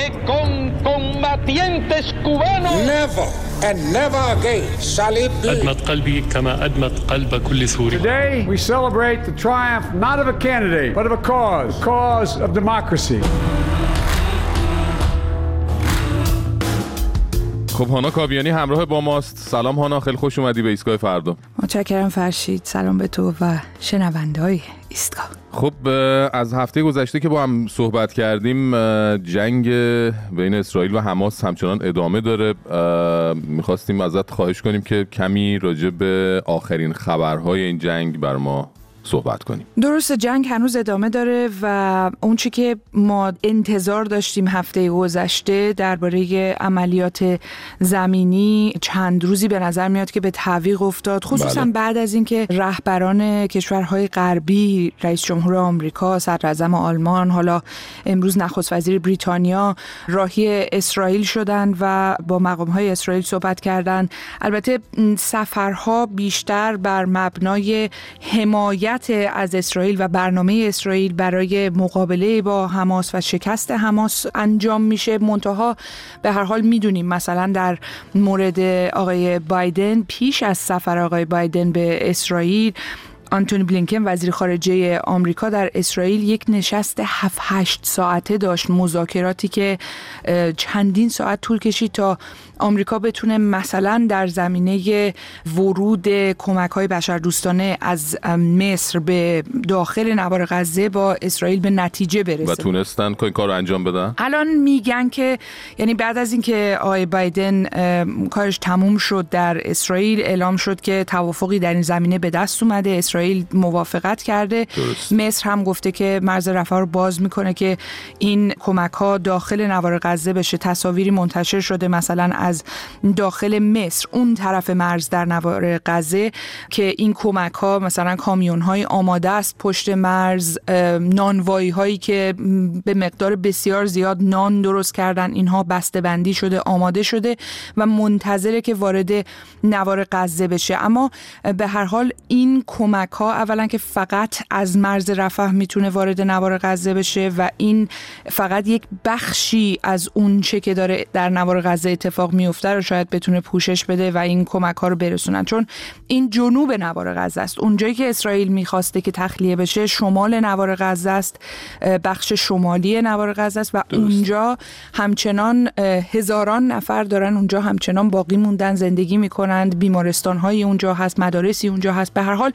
Never and never again shall it be. أدمت قلبي كما أدمت قلب كل سوري. Today we celebrate the triumph not of a candidate but of a cause of democracy. خب هانا کاویانی همراه با ماست. سلام هانا، خیلی خوش اومدی به ایستگاه فردا. متشکرم فرشید. سلام به تو و شنونده‌های ایستگاه. خب از هفته گذشته که با هم صحبت کردیم جنگ بین اسرائیل و حماس همچنان ادامه داره. میخواستیم ازت خواهش کنیم که کمی راجع به آخرین خبرهای این جنگ بر ما صحبت کنیم. درست، جنگ هنوز ادامه داره و اون چی که ما انتظار داشتیم هفته گذشته درباره عملیات زمینی چند روزی به نظر میاد که به تعویق افتاد، خصوصا بعد از اینکه رهبران کشورهای غربی، رئیس جمهور آمریکا، صدراعظم آلمان، حالا امروز نخست وزیر بریتانیا راهی اسرائیل شدن و با مقامهای اسرائیل صحبت کردن. البته سفرها بیشتر بر مبنای حمایت از اسرائیل و برنامه اسرائیل برای مقابله با حماس و شکست حماس انجام میشه. منتها به هر حال میدونیم مثلا در مورد آقای بایدن، پیش از سفر آقای بایدن به اسرائیل، آنتونی بلینکن وزیر خارجه آمریکا در اسرائیل یک نشست 7-8 ساعته داشت، مذاکراتی که چندین ساعت طول کشید تا آمریکا بتونه مثلا در زمینه ورود کمک‌های بشردوستانه از مصر به داخل نوار غزه با اسرائیل به نتیجه برسه. و تونستن که این کار رو انجام بدن؟ الان میگن که یعنی بعد از اینکه آقای بایدن کارش تموم شد در اسرائیل، اعلام شد که توافقی در این زمینه به دست اومده. اسرائیل اسرائیل موافقت کرده. مصر هم گفته که مرز رفح رو باز میکنه که این کمک‌ها داخل نوار غزه بشه. تصاویری منتشر شده مثلا از داخل مصر اون طرف مرز در نوار غزه که این کمک‌ها مثلا کامیون‌های آماده است پشت مرز، نانوایی‌هایی که به مقدار بسیار زیاد نان درست کردن، اینها بسته‌بندی شده، آماده شده و منتظره که وارد نوار غزه بشه. اما به هر حال این کمک‌ها اولا که فقط از مرز رفح میتونه وارد نوار غزه بشه و این فقط یک بخشی از اون چه که داره در نوار غزه اتفاق میفته رو شاید بتونه پوشش بده و این کمک‌ها رو برسونن، چون این جنوب نوار غزه است. اونجایی که اسرائیل میخواسته که تخلیه بشه شمال نوار غزه است، بخش شمالی نوار غزه است و اونجا همچنان هزاران نفر دارن اونجا همچنان باقی موندن، زندگی میکنند، بیمارستان‌های اونجا هست، مدارسی اونجا هست. به هر حال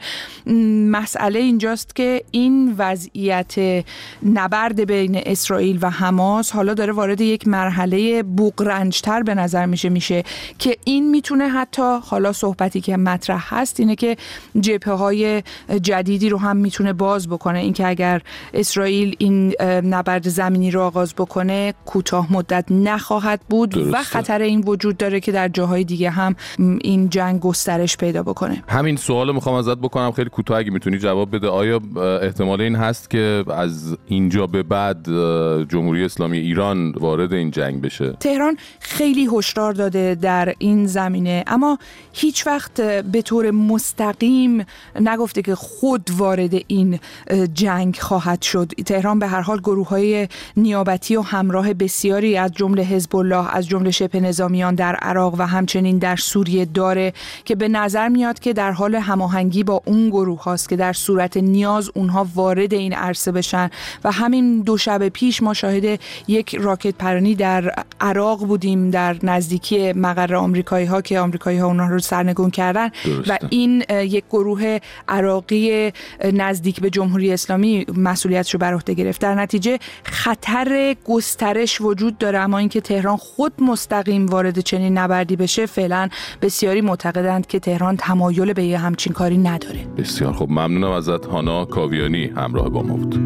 مسئله اینجاست که این وضعیت نبرد بین اسرائیل و حماس حالا داره وارد یک مرحله بوقرنج‌تر به نظر میشه که این میتونه حتی حالا صحبتی که مطرح هست اینه که جبهه‌های جدیدی رو هم میتونه باز بکنه. اینکه اگر اسرائیل این نبرد زمینی رو آغاز بکنه کوتاه مدت نخواهد بود و خطر این وجود داره که در جاهای دیگه هم این جنگ گسترش پیدا بکنه. همین سوال میخوام ازت بکنم خیلی کوتاه اگه میتونی جواب بده. آیا احتمال این هست که از اینجا به بعد جمهوری اسلامی ایران وارد این جنگ بشه؟ تهران خیلی هشدار داده در این زمینه اما هیچ وقت به طور مستقیم نگفته که خود وارد این جنگ خواهد شد. تهران به هر حال گروه‌های نیابتی و همراه بسیاری از جمله حزب الله، از جمله شبه نظامیان در عراق و همچنین در سوریه داره که به نظر میاد که در حال هماهنگی با اون گروه هاست که در صورت نیاز اونها وارد این عرصه بشن. و همین دو شب پیش ما شاهد یک راکت پرانی در عراق بودیم در نزدیکی مقر آمریکایی ها که آمریکایی ها اونها رو سرنگون کردن و این یک گروه عراقی نزدیک به جمهوری اسلامی مسئولیتش رو بر عهده گرفت. در نتیجه خطر گسترش وجود داره اما اینکه تهران خود مستقیم وارد چنین نبردی بشه فعلا بسیاری معتقدند که تهران تمایل به یه همچین کاری نداره. بسیار خوب، ممنونم ازت. هانا کاویانی همراه با ما بود.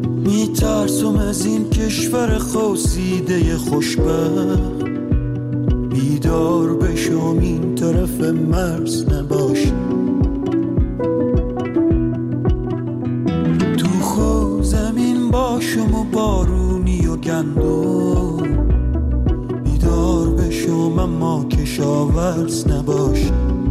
میترسم از این کشور خواسیده خوشبخت، بیدار بشم این طرف مرز نباشی، تو خو زمین باشم و بارونی و گندم، بیدار بشم اما کشاورز نباشی،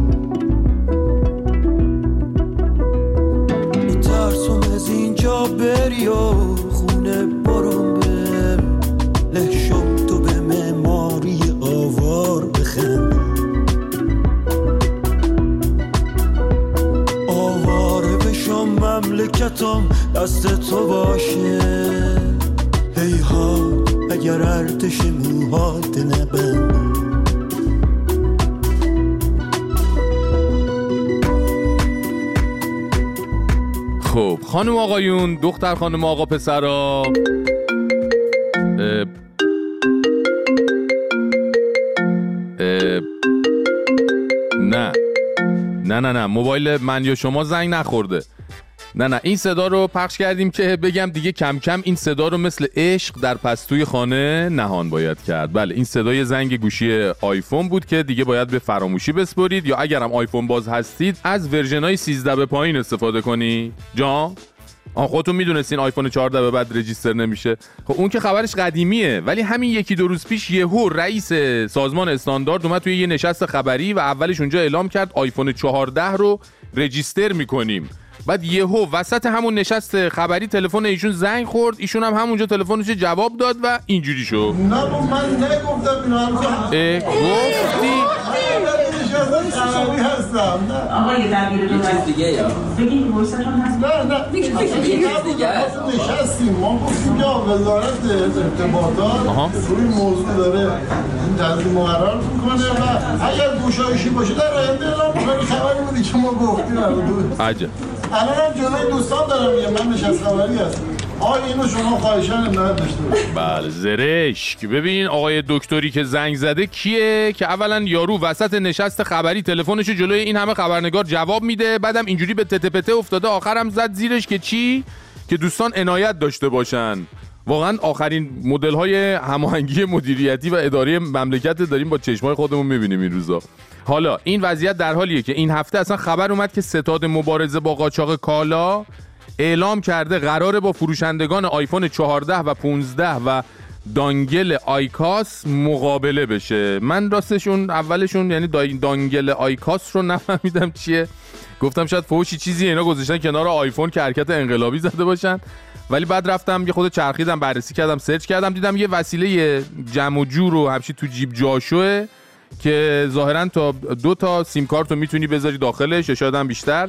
میترسم از اینجا بری و خونه برم به لحشم تو به معماری آوار بخند، آواره بشم مملکتم دست تو باشه، هیهات اگر ارتش موهات نبند. خب خانم آقایون، دختر خانم آقا پسرا، نه موبایل من یا شما زنگ نخورده. نه این صدا رو پخش کردیم که بگم دیگه کم کم این صدا رو مثل عشق در پستوی خانه نهان باید کرد. بله این صدای زنگ گوشی آیفون بود که دیگه باید به فراموشی بسپرید یا اگرم آیفون باز هستید از ورژن‌های 13 به پایین استفاده کنی. جان خودتون میدونستین آیفون 14 به بعد رجیستر نمیشه. خب اون که خبرش قدیمیه، ولی همین یکی دو روز پیش یهو رئیس سازمان استاندارد اومد توی یه نشست خبری و اولش اونجا اعلام کرد آیفون 14 رو رجیستر میکنیم. بعد یهو وسط همون نشست خبری تلفن ایشون زنگ خورد، ایشون هم همونجا تلفنش جواب داد و اینجوری شد. نه من نگفتم اینا رو. گفتی؟ آقا یه چیز دیگه یا بگین فرصتون هست. نه نشستیم ما گفتیم که وزارت ارتباطات روی موضوع داره این تنظیم مقرر میکنه و اگر گشایشی باشه در آینده اعلام میکنه. خبری بودی که ما گفتیم. عجب. الان هم جلوی دوستان دارم میگم من نشست خبری هستم. اینو شما خواهشان نه داشته باشید. بله زرشک. ببین آقای دکتری که زنگ زده کیه که اولا یارو وسط نشست خبری تلفنشو جلوی این همه خبرنگار جواب میده، بعدم اینجوری به تته پته افتاده، آخرم زد زیرش که چی؟ که دوستان عنایت داشته باشن. واقعا آخرین مدل‌های هماهنگی مدیریتی و اداری مملکت داریم با چشمای خودمون می‌بینیم این روزا. حالا این وضعیت در حالیه که این هفته اصلا خبر اومد که ستاد مبارزه با قاچاق کالا اعلام کرده قراره با فروشندگان آیفون 14 و 15 و دانگل آیکاس مقابله بشه. من راستشون اولشون یعنی دانگل آیکاس رو نفهمیدم چیه، گفتم شاید فوشی چیزی اینا گذاشتن کنار آیفون که حرکت انقلابی زده باشن، ولی بعد رفتم یه خود چرخیدم بررسی کردم سرچ کردم دیدم یه وسیله جمع و جور و همچی تو جیب جاشوه که ظاهرا تا 2 تا سیم کارت رو میتونی بذاری داخلش یا شاید هم بیشتر،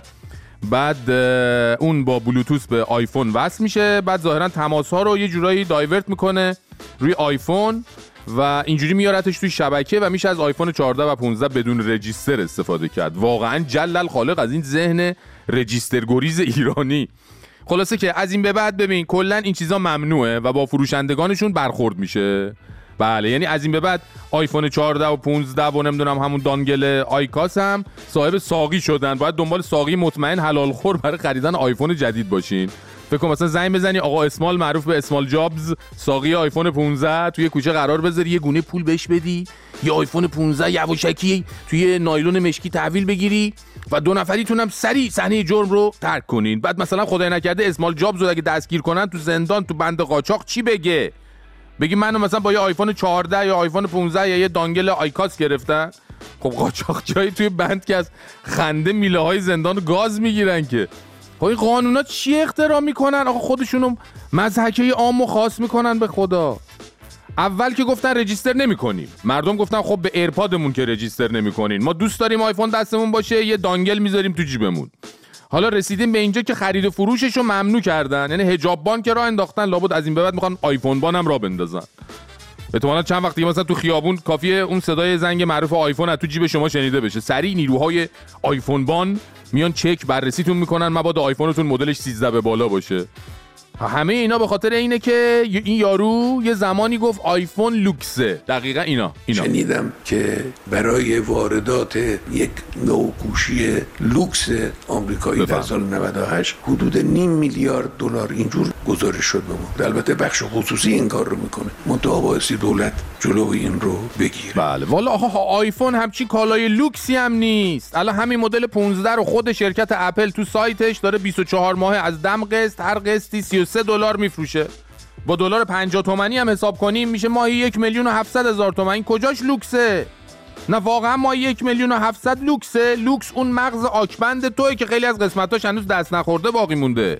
بعد اون با بلوتوث به آیفون وصل میشه، بعد ظاهرا تماس ها رو یه جورایی دایورت میکنه روی آیفون و اینجوری میارتش توی شبکه و میشه از آیفون 14 و 15 بدون رجیستر استفاده کرد. واقعا جلل خالق از این ذهن رجیستر گریز ایرانی. خلاصه که از این به بعد ببین کلا این چیزا ممنوعه و با فروشندگانشون برخورد میشه. بله یعنی از این به بعد آیفون 14 و 15 و نمیدونم همون دانگل آیکاس هم صاحب ساقی شدن، باید دنبال ساقی مطمئن حلال خور برای خریدن آیفون جدید باشین. فکر کنم مثلا زنگ بزنی آقا اسمال معروف به اسمال جابز ساقی آیفون 15 توی کوچه قرار بذاری، یه گونه پول بهش بدی، یه آیفون 15 یواشکی توی نایلون مشکی تحویل بگیری و 2 نفریتون هم سریع صحنه جرم رو ترک کنین. بعد مثلا خدای نکرده اسمال جابز رو اگه دستگیر کنن تو زندان تو بند قاچاق چی بگه؟ بگی منو مثلا با یه آیفون 14 یا آیفون 15 یا یه دانگل آیکاس گرفتن. خب قاچاق جایی توی بند که از خنده میله های زندان گاز میگیرن که. خب این قانونا چی اختراع میکنن؟ آقا خودشونو مضحکه عام و خاص میکنن به خدا. اول که گفتن رجیستر نمیکنیم، مردم گفتن خب به ایرپادمون که رجیستر نمیکنین، ما دوست داریم آیفون دستمون باشه، یه دانگل میذاریم تو جیبمون. حالا رسیدیم به اینجا که خرید و فروشش رو ممنوع کردن، یعنی حجاب بان که راه انداختن، لابد از این به بعد میخوان آیفون بان هم راه بندازن. احتمالاً چند وقتی مثلا تو خیابون کافیه اون صدای زنگ معروف آیفون از تو جیب شما شنیده بشه، سریع نیروهای آیفون بان میان چک بررسیتون میکنن مبادا آیفونتون مدلش 13 به بالا باشه. همه اینا به خاطر اینه که این یارو یه زمانی گفت آیفون لوکسه. دقیقاً اینا. شنیدم که برای واردات یک نوع گوشی لوکس آمریکایی در سال 98 حدود $0.5 میلیارد اینجور گزارش شد به ما. البته بخش خصوصی این کار رو میکنه، منتها بایستی دولت جلوی این رو بگیره. بله والا آیفون همچین کالای لوکسی هم نیست. الان همین مدل 15 رو خود شرکت اپل تو سایتش داره 24 ماه از دم قسط، هر قسطی $33 میفروشه. با دلار 50 تومانی هم حساب کنیم میشه ماهی 1,700,000 تومان. این کجاش لوکسه؟ نه واقعا ماهی 1,700,000 لوکسه؟ لوکس اون مغز آکبند توی که خیلی از قسمتاش هنوز دست نخورده باقی مونده.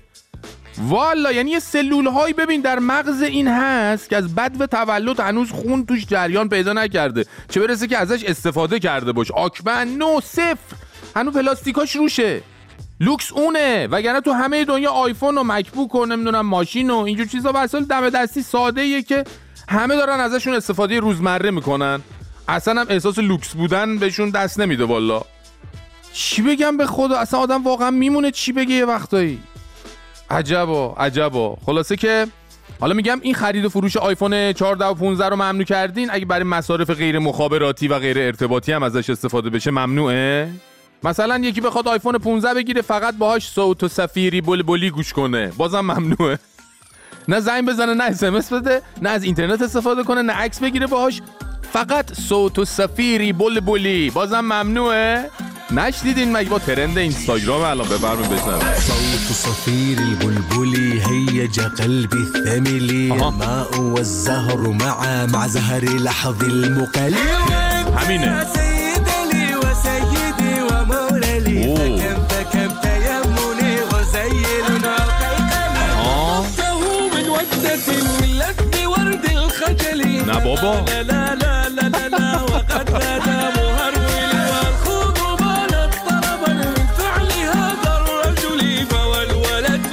والا یعنی یه سلول هایی ببین در مغز این هست که از بدو تولد هنوز خون توش جریان پیدا نکرده، چه برسه که ازش استفاده کرده باش. آکبند نو صفر، هنوز پلاستیکاش روشه. لوکس اونه، وگرنه تو همه دنیا آیفون و مکبوک و نمیدونم ماشین و اینجور چیزا وسایل دم دستی ساده ایه که همه دارن ازشون استفاده روزمره میکنن، اصلا هم احساس لوکس بودن بهشون دست نمیده. والا چی بگم به خدا، اصلا آدم واقعا میمونه چی بگه یه وقتایی. عجبا. خلاصه که حالا میگم این خرید و فروش آیفون 14 و 15 رو ممنوع کردین، اگه برای مصارف غیر مخابراتی و غیر ارتباطی هم ازش استفاده بشه ممنوعه. مثلا یکی بخواد آیفون 15 بگیره فقط باهاش صوت و صفیری بلبلی گوش کنه، بازم ممنوعه. نه زنگ بزنه، نه SMS بده، نه از اینترنت استفاده کنه، نه عکس بگیره باهاش، فقط صوت و صفیری بلبلی، بازم ممنوعه. نشدیدین مگه با ترند اینستاگرام الان بفرمایید بشنوید. صوت صفير البلبل هيج قلبي الثمل الماء والزهر مع زهر لحظ المقل همینه. سيدي وسيدي ومولي فكم تيمني غزيل عقيقا من وجدة لذ ورد الخجل. نه بابا لا وقد بدا مهرول والخوض بانت طربا من فعل هذا الرجل فوالولد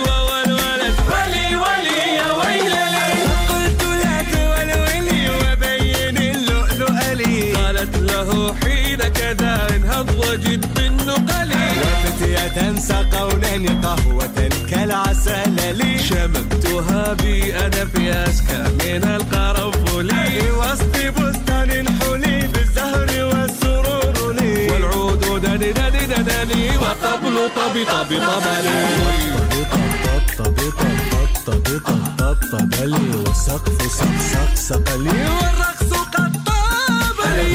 ولي يا ويلي قلت لك والولي وبين اللؤلؤ لي قالت له وحين كذا انهض وجد منه قليل وفتية تنسى قولين قهوة كالعسل لي شممتها بي أنا في أسكى من القرنفل وسط بستان حلي بالزهر والسرور لي والعود دني دني دني وطبل طبي طبي طبلي طبلي والسقف سق سقلي والرقص قد طابلي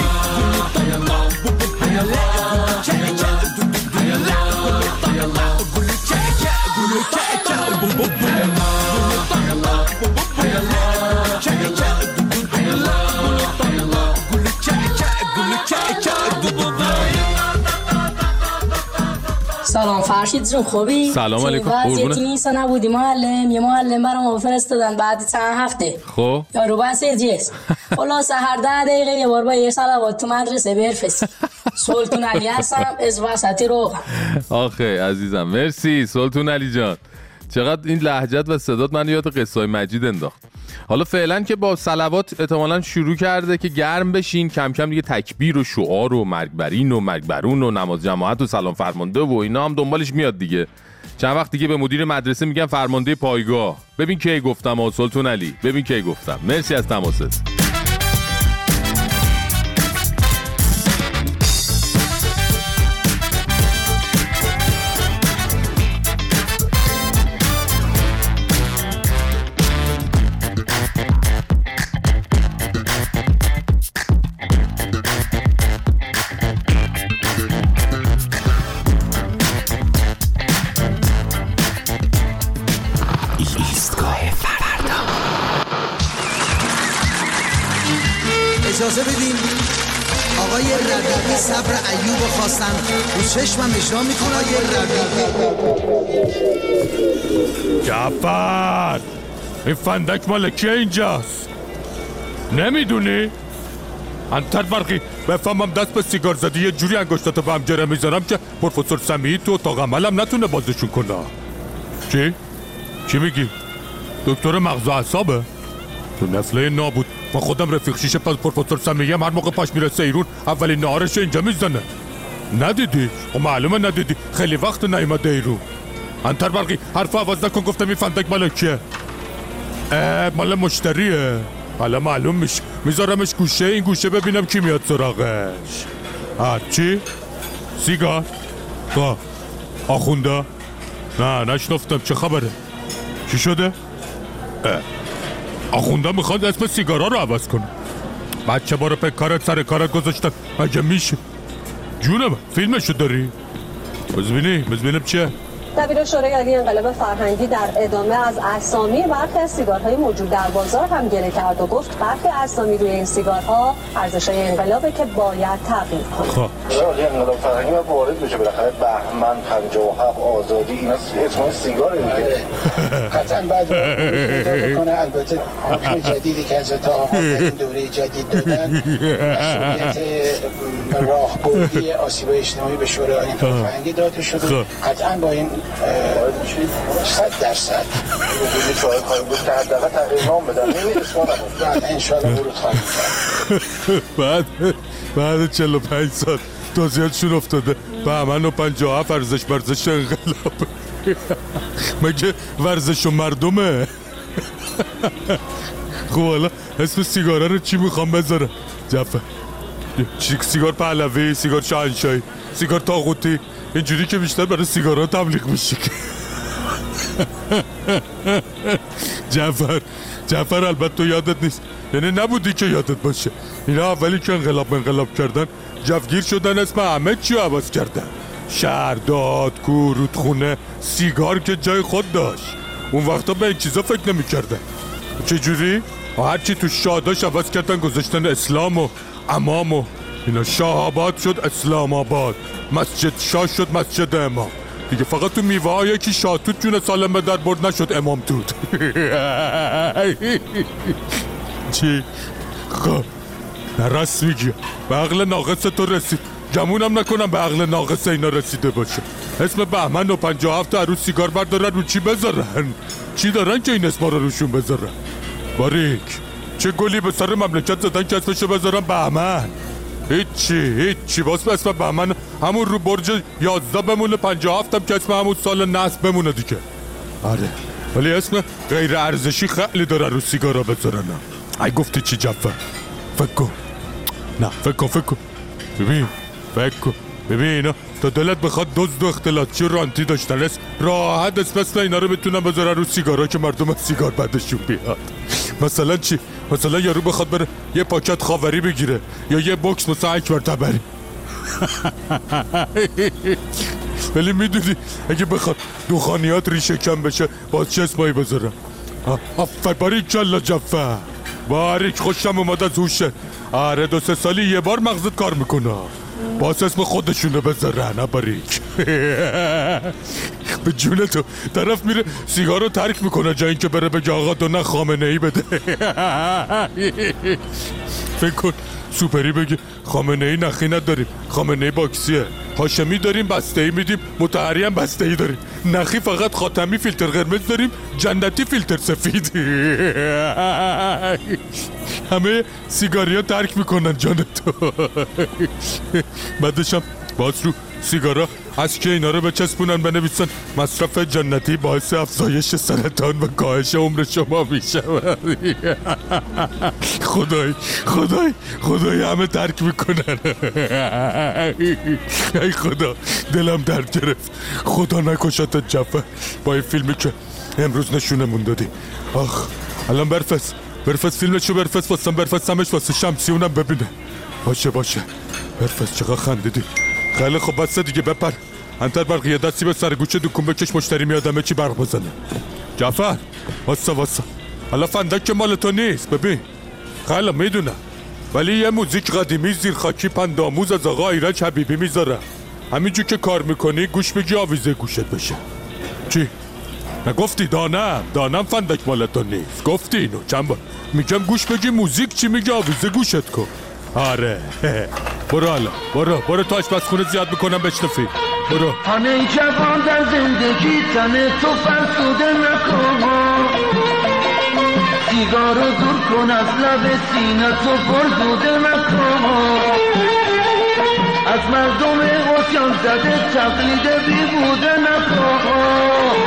سلام فرشید جون خوبی؟ سلام علیکم وضعیتی نیست نبودی معلم یه معلم برام فرستادن بعد چند هفته خب یارو بس جیس خلاص هر 10 دقیقه یه بار با یه صلوات تو مدرسه برفرستی سلطان علی هستم از وسطی روغن آخه عزیزم مرسی سلطان علی جان چقدر این لهجت و صدات من یاد قصه مجید انداخت. حالا فعلا که با صلوات احتمالاً شروع کرده که گرم بشین کم کم دیگه تکبیر و شعار و مرگ برین و مرگ برون و نماز جماعت و سلام فرمانده و اینا هم دنبالش میاد دیگه. چند وقت دیگه به مدیر مدرسه میگن فرمانده پایگاه. ببین کی گفتم سلطان علی ببین کی گفتم. مرسی از تماست. اجازه بدین آقای ربیعی صبر ایوب خواستن رو چشمم اجرا میکنه. آقای ربیعی جعفر این فندک مال کیه اینجاست؟ نمیدونی؟ انتر برقی بفهمم دست به سیگار زدی یه جوری انگشتاتو به هم گره میزنم که پروفسور سمیعی تو اتاق عملم نتونه بازشون کنه. چی؟ چی میگی؟ دکتر مغز و اعصابه؟ تو نفله نابود و خودم رفیق شیشه پروفسور سمیعی هر موقع پاش میرسه ایرون اولین نهارش اینجا میزنه. ندیدی؟ خب معلومه ندیدی، خیلی وقت نیومده ایرون. انتر برقی حرف آواز نکن، گفتم این فندک مال کیه؟ مال مشتریه. حالا معلوم میشه، میذارمش گوشه، این گوشه ببینم کی میاد سراغش. چی؟ سیگار؟ آخونده؟ نه نشنفتم، چه خبره؟ چی شده؟ آخونده میخواد اسم سیگارا رو عوض کنه. بچه بارو به کارت سر کارت گذاشتن، مگه میشه؟ جونم فیلمشو داری؟ بزبینیم چه؟ دبیر شورای عالی انقلاب فرهنگی در ادامه از اسامی برخی از سیگارهای موجود در بازار هم گله کرد و گفت برخی اسامی روی این سیگارها ارزش‌های انقلابه که باید تغییر کنه. شورای انقلاب فرهنگی باید وارد بشه، بالاخره بهمن 57 آزادی اینا اسم سیگاره دیگه. قطعاً باید کنه. البته حکم جدیدی که از اتهامات در این دوره جدید دادن مسئولیت راهبردی آسیب اجتماعی به شورای عالی انقلاب فرهنگی داده شده. قطعاً با این 100% وجودی شاید خواهیم بود که حداقل تغییر نام بدن. این اسما نبود بعد انشاءالله ورود خواهیم کرد. بعد 45 سال توضیحاتشون افتاده بهمن و 57 ورزش انقلاب. مگه ورزش و مردمه؟ خب حالا اسم سیگاره رو چی میخوام بذارم؟ جعفر سیگار پهلوی، سیگار شاهنشاهی، سیگار طاغوتی، اینجوری که بیشتر برای سیگارها تبلیغ میشه. جعفر البته تو یادت نیست، یعنی نبودی که یادت باشه. اینا اولی که انقلاب کردن جوگیر شدن، اسم همه چی رو عوض کردن. شهرداد، رودخونه، سیگار که جای خود داشت. اون وقتا به این چیزا فکر نمی کردن. چجوری؟ هرچی تو شاداش عوض کردن گذاشتن اسلام و امام و اینا. شاه آباد شد اسلام آباد، مسجد شاه شد مسجد امام دیگه. فقط تو میوه ها یکی شاه توت جون سالم به در برد نشد امام توت. چی؟ خب راست میگی، به عقل ناقص تو رسید. گمونم نکنم به عقل ناقص اینا رسیده باشه. اسم بهمن و 57 عروس سیگار بردارن رو چی بذارن؟ چی دارن که این اسما رو روشون بذارن؟ باریک چه گلی به سر مملکت زدن که اسمشو بذارن بهمن. هیچی باز اسم بهمن همون رو برج 11 بمونه، 57 هم که اسم همون سال نصب بمونه دیگه. آره ولی اسم غیر ارزشی خیلی داره رو سیگارا بذارن. ای گفتی چی جعفر؟ فکر کن. ببین اینا تا دلت بخواد دزد و اختلاطچی و رانتی داشتن راحت اسم اینا رو بتونن بذارن رو سیگارا که مردم از سیگار بعدشون بیاد. مثلا چی؟ مثلا یارو بخواد بره یه پاکت خاوری بگیره یا یه بوکس مثلا اکبر تبری. ولی میدونی اگه بخواد دخانیات ریشه کم بشه باز چه اسمایی بذارم؟ باریک کلا جعفر، باریک، خوشم اومد از هوشه. آره 2-3 سالی یه بار مغزت کار میکنه، باز اسم خودشونو بذارن. باریک. به جون تو طرف میره سیگارو ترک میکنه جا این که بره بگه آقا دو نه خامنه ای بده. فکر کن سوپری بگه خامنه ای نخی نداریم، خامنه ای باکسیه، هاشمی داریم بسته ای میدیم، مطهری هم بسته ای داریم، نخی فقط خاتمی فیلتر قرمز داریم، جنتی فیلتر سفید. همه سیگاری ها ترک میکنن جان تو. بعدش هم باز رو سیگارا از که اینا رو بچسبونن بنویسن مصرف جنتی باعث افزایش سرطان و کاهش عمر شما میشه. خدای همه ترک میکنن. ای خدا دلم درد گرفت. خدا نکشتت جعفر با این فیلمی که امروز نشونمون دادی. آخ الان برفس فیلمشو برفس واسم، برفسمش واسه شمسی اونم ببینه. باشه برفس چقدر خندیدی. خیلی خب بسته دیگه بپر. انتر برق یه دستی به سر گوشه دکون بکش، مشتری میادمه چی برق بزنه. جعفر واسه حالا فندک که مال تو نیست ببین. خیلی میدونم ولی یه موزیک قدیمی زیر خاکی پنداموز از آقا ایرج حبیبی میذاره. همینجور که کار میکنی گوش بگی آویزه گوشت بشه. چی؟ نگفتی دانم فندک مال تو نیست. گفتی اینو چند بار میگم گوش بگی موزیک چی میگه آویزه گوشت کن. آره برو حالا برو تا آشپزخونه زیاد میکنم بشنفی. برو. همه جوان در زندگی تن تو فرسوده نکن، سیگارو دور کن از لب سینه تو بردوده نکن، از مردم غسیان زده تقلید بیهوده نکن،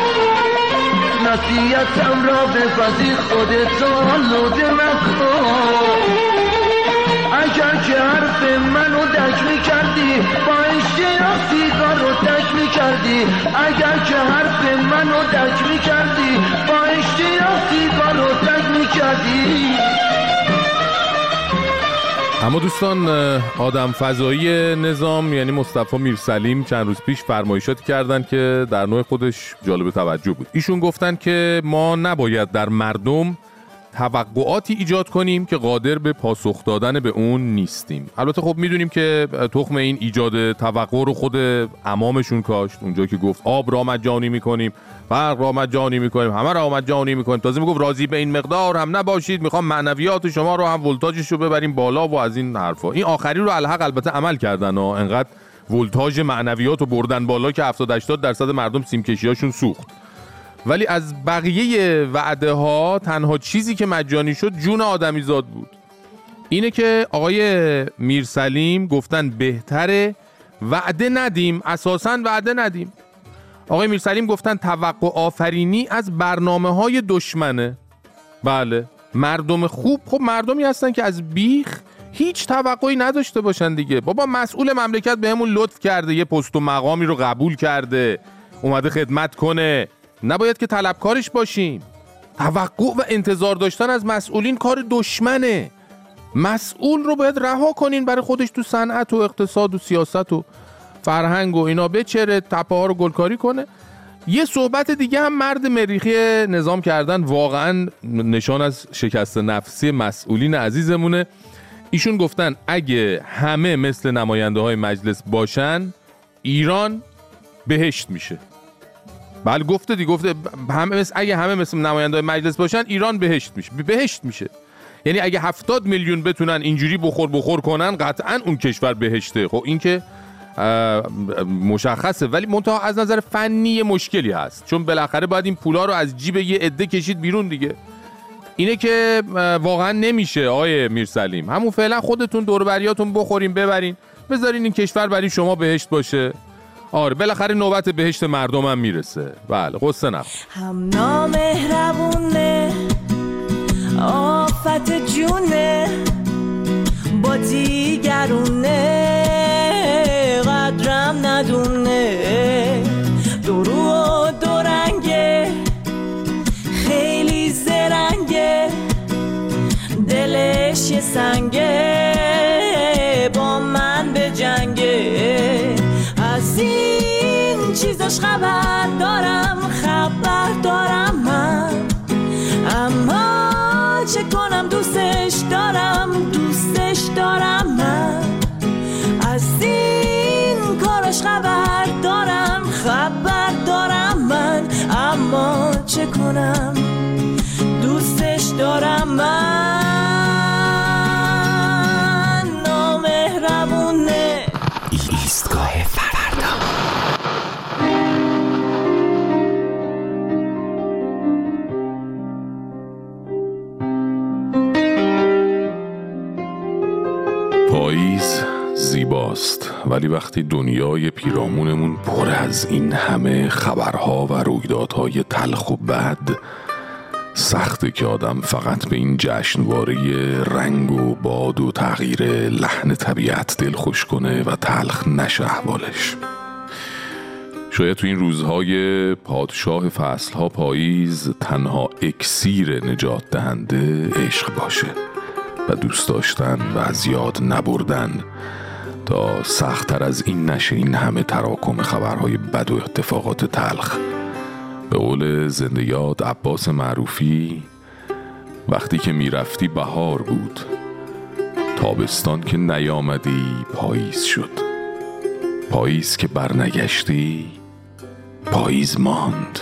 نصیحتم را بپذیر خودتو آلوده نکن. اگر که حرف منو دک میکردی با اشتیاق سیگار رو تک میکردی، اگر که حرف منو دک میکردی با اشتیاق سیگار رو تک میکردی. اما دوستان آدم فضایی نظام یعنی مصطفی میرسلیم چند روز پیش فرمایشاتی کردن که در نوع خودش جالب توجه بود. ایشون گفتن که ما نباید در مردم توقعاتی ایجاد کنیم که قادر به پاسخ دادن به اون نیستیم. البته خب میدونیم که تخم این ایجاد توقع رو خود امامشون کاشت، اونجا که گفت آب را مجانی میکنیم، برق را مجانی میکنیم، همه را مجانی میکنیم، تازه میگفت راضی به این مقدار هم نباشید، میخوام معنویات شما رو هم ولتاژش رو ببریم بالا و از این حرفا. این آخری رو الحق البته عمل کردن ها، انقدر ولتاژ معنویات رو بردن بالا که 70-80% مردم سیمکشیاشون سوخت. ولی از بقیه وعده ها تنها چیزی که مجانی شد جون آدمیزاد بود. اینه که آقای میرسلیم گفتن بهتره وعده ندیم، اساساً وعده ندیم. آقای میرسلیم گفتن توقع آفرینی از برنامه‌های دشمنه. بله مردم خوب خب مردمی هستن که از بیخ هیچ توقعی نداشته باشن دیگه. بابا مسئول مملکت بهمون لطف کرده، یه پست و مقامی رو قبول کرده، اومده خدمت کنه، نباید که طلبکارش باشیم. توقع و انتظار داشتن از مسئولین کار دشمنه. مسئول رو باید رها کنین برای خودش تو صنعت و اقتصاد و سیاست و فرهنگ و اینا بچره، تپه ها رو گلکاری کنه. یه صحبت دیگه هم مرد مریخی نظام کردن، واقعا نشان از شکست نفسی مسئولین عزیزمونه. ایشون گفتن اگه همه مثل نماینده های مجلس باشن ایران بهشت میشه. بله گفته اگه همه مثل نماینده‌های مجلس باشن ایران بهشت میشه. یعنی اگه 70 میلیون بتونن اینجوری بخور کنن قطعا اون کشور بهشته. خب این که مشخصه، ولی منتها از نظر فنی مشکلی هست، چون بالاخره باید این پولا رو از جیب یه عده کشید بیرون دیگه. اینه که واقعا نمیشه آقای میرسلیم. همون فعلا خودتون دور بریاتون بخورین ببرین، بذارین این کشور برای شما بهشت باشه. آره بالاخره نوبت بهشت مردمم میرسه. بله قصه نخور. هم نامهربونه آفت جونه با دیگرونه قدرم ندونه درو و دورنگه خیلی زرنگه دلش یه سنگه با من به جنگه از این چیزاش خبر دارم من اما چه کنم دوستش دارم من از این کارش خبر دارم من اما چه کنم دوستش دارم من نامهربونه ایستگاه فردا. پاییز زیباست، ولی وقتی دنیای پیرامونمون پر از این همه خبرها و رویدادهای تلخ و بد، سخته که آدم فقط به این جشنواره رنگ و باد و تغییر لحن طبیعت دل خوش کنه و تلخ نشه احوالش. شاید تو این روزهای پادشاه فصلها پاییز تنها اکسیر نجات دهنده عشق باشه و دوست داشتن و از یاد نبردن تا سخت‌تر از این نشه این همه تراکم خبرهای بد و اتفاقات تلخ. به قول زنده یاد عباس معروفی، وقتی که میرفتی بهار بود، تابستان که نیامدی پاییز شد، پاییز که برنگشتی پاییز ماند،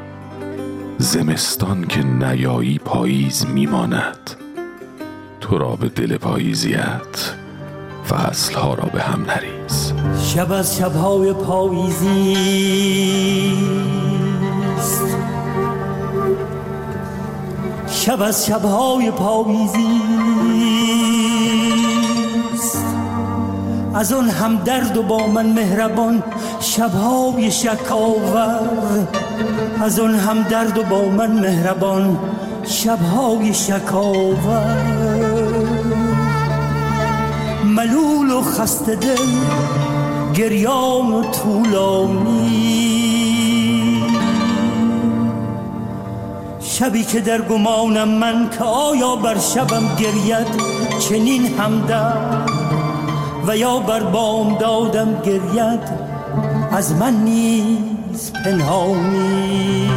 زمستان که نیایی پاییز میماند. تو را به دل پاییزیت فصلها را به هم نریز. شب از شبهای پاییزیست، شب از شبهای پاییزیست، از آن هم درد و با من مهربان شبهای شکاور، از آن هم درد و با من مهربان شبهای شکاور. ملول و خسته دل گریان و طولانی، شبی که در گمانم من که آیا بر شبم گرید چنین همدرد و یا بر بام دادم گرید از من نیز پنهانی.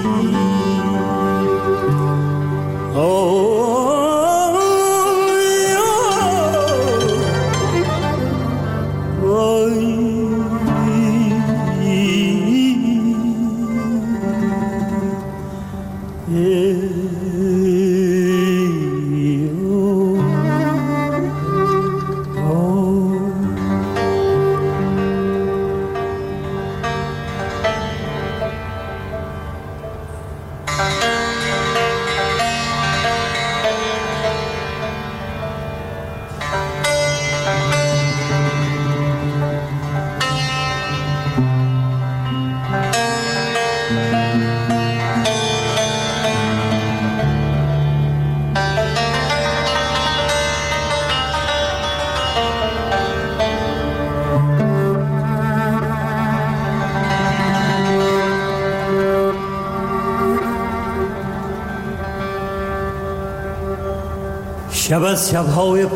شب از شبهای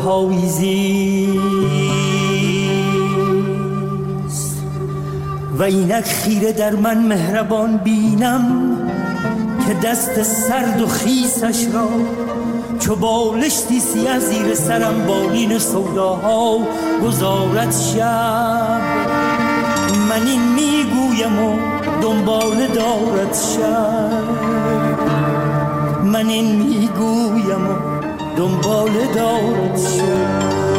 پاییزیست و اینک خیره در من مهربان بینم که دست سرد و خیسش را چو بالشتی سیه زیر سرم بالین سوداها گذارد شب. من این میگویم و دنبال دارد شب، من این میگویم و دنبال دارد شب.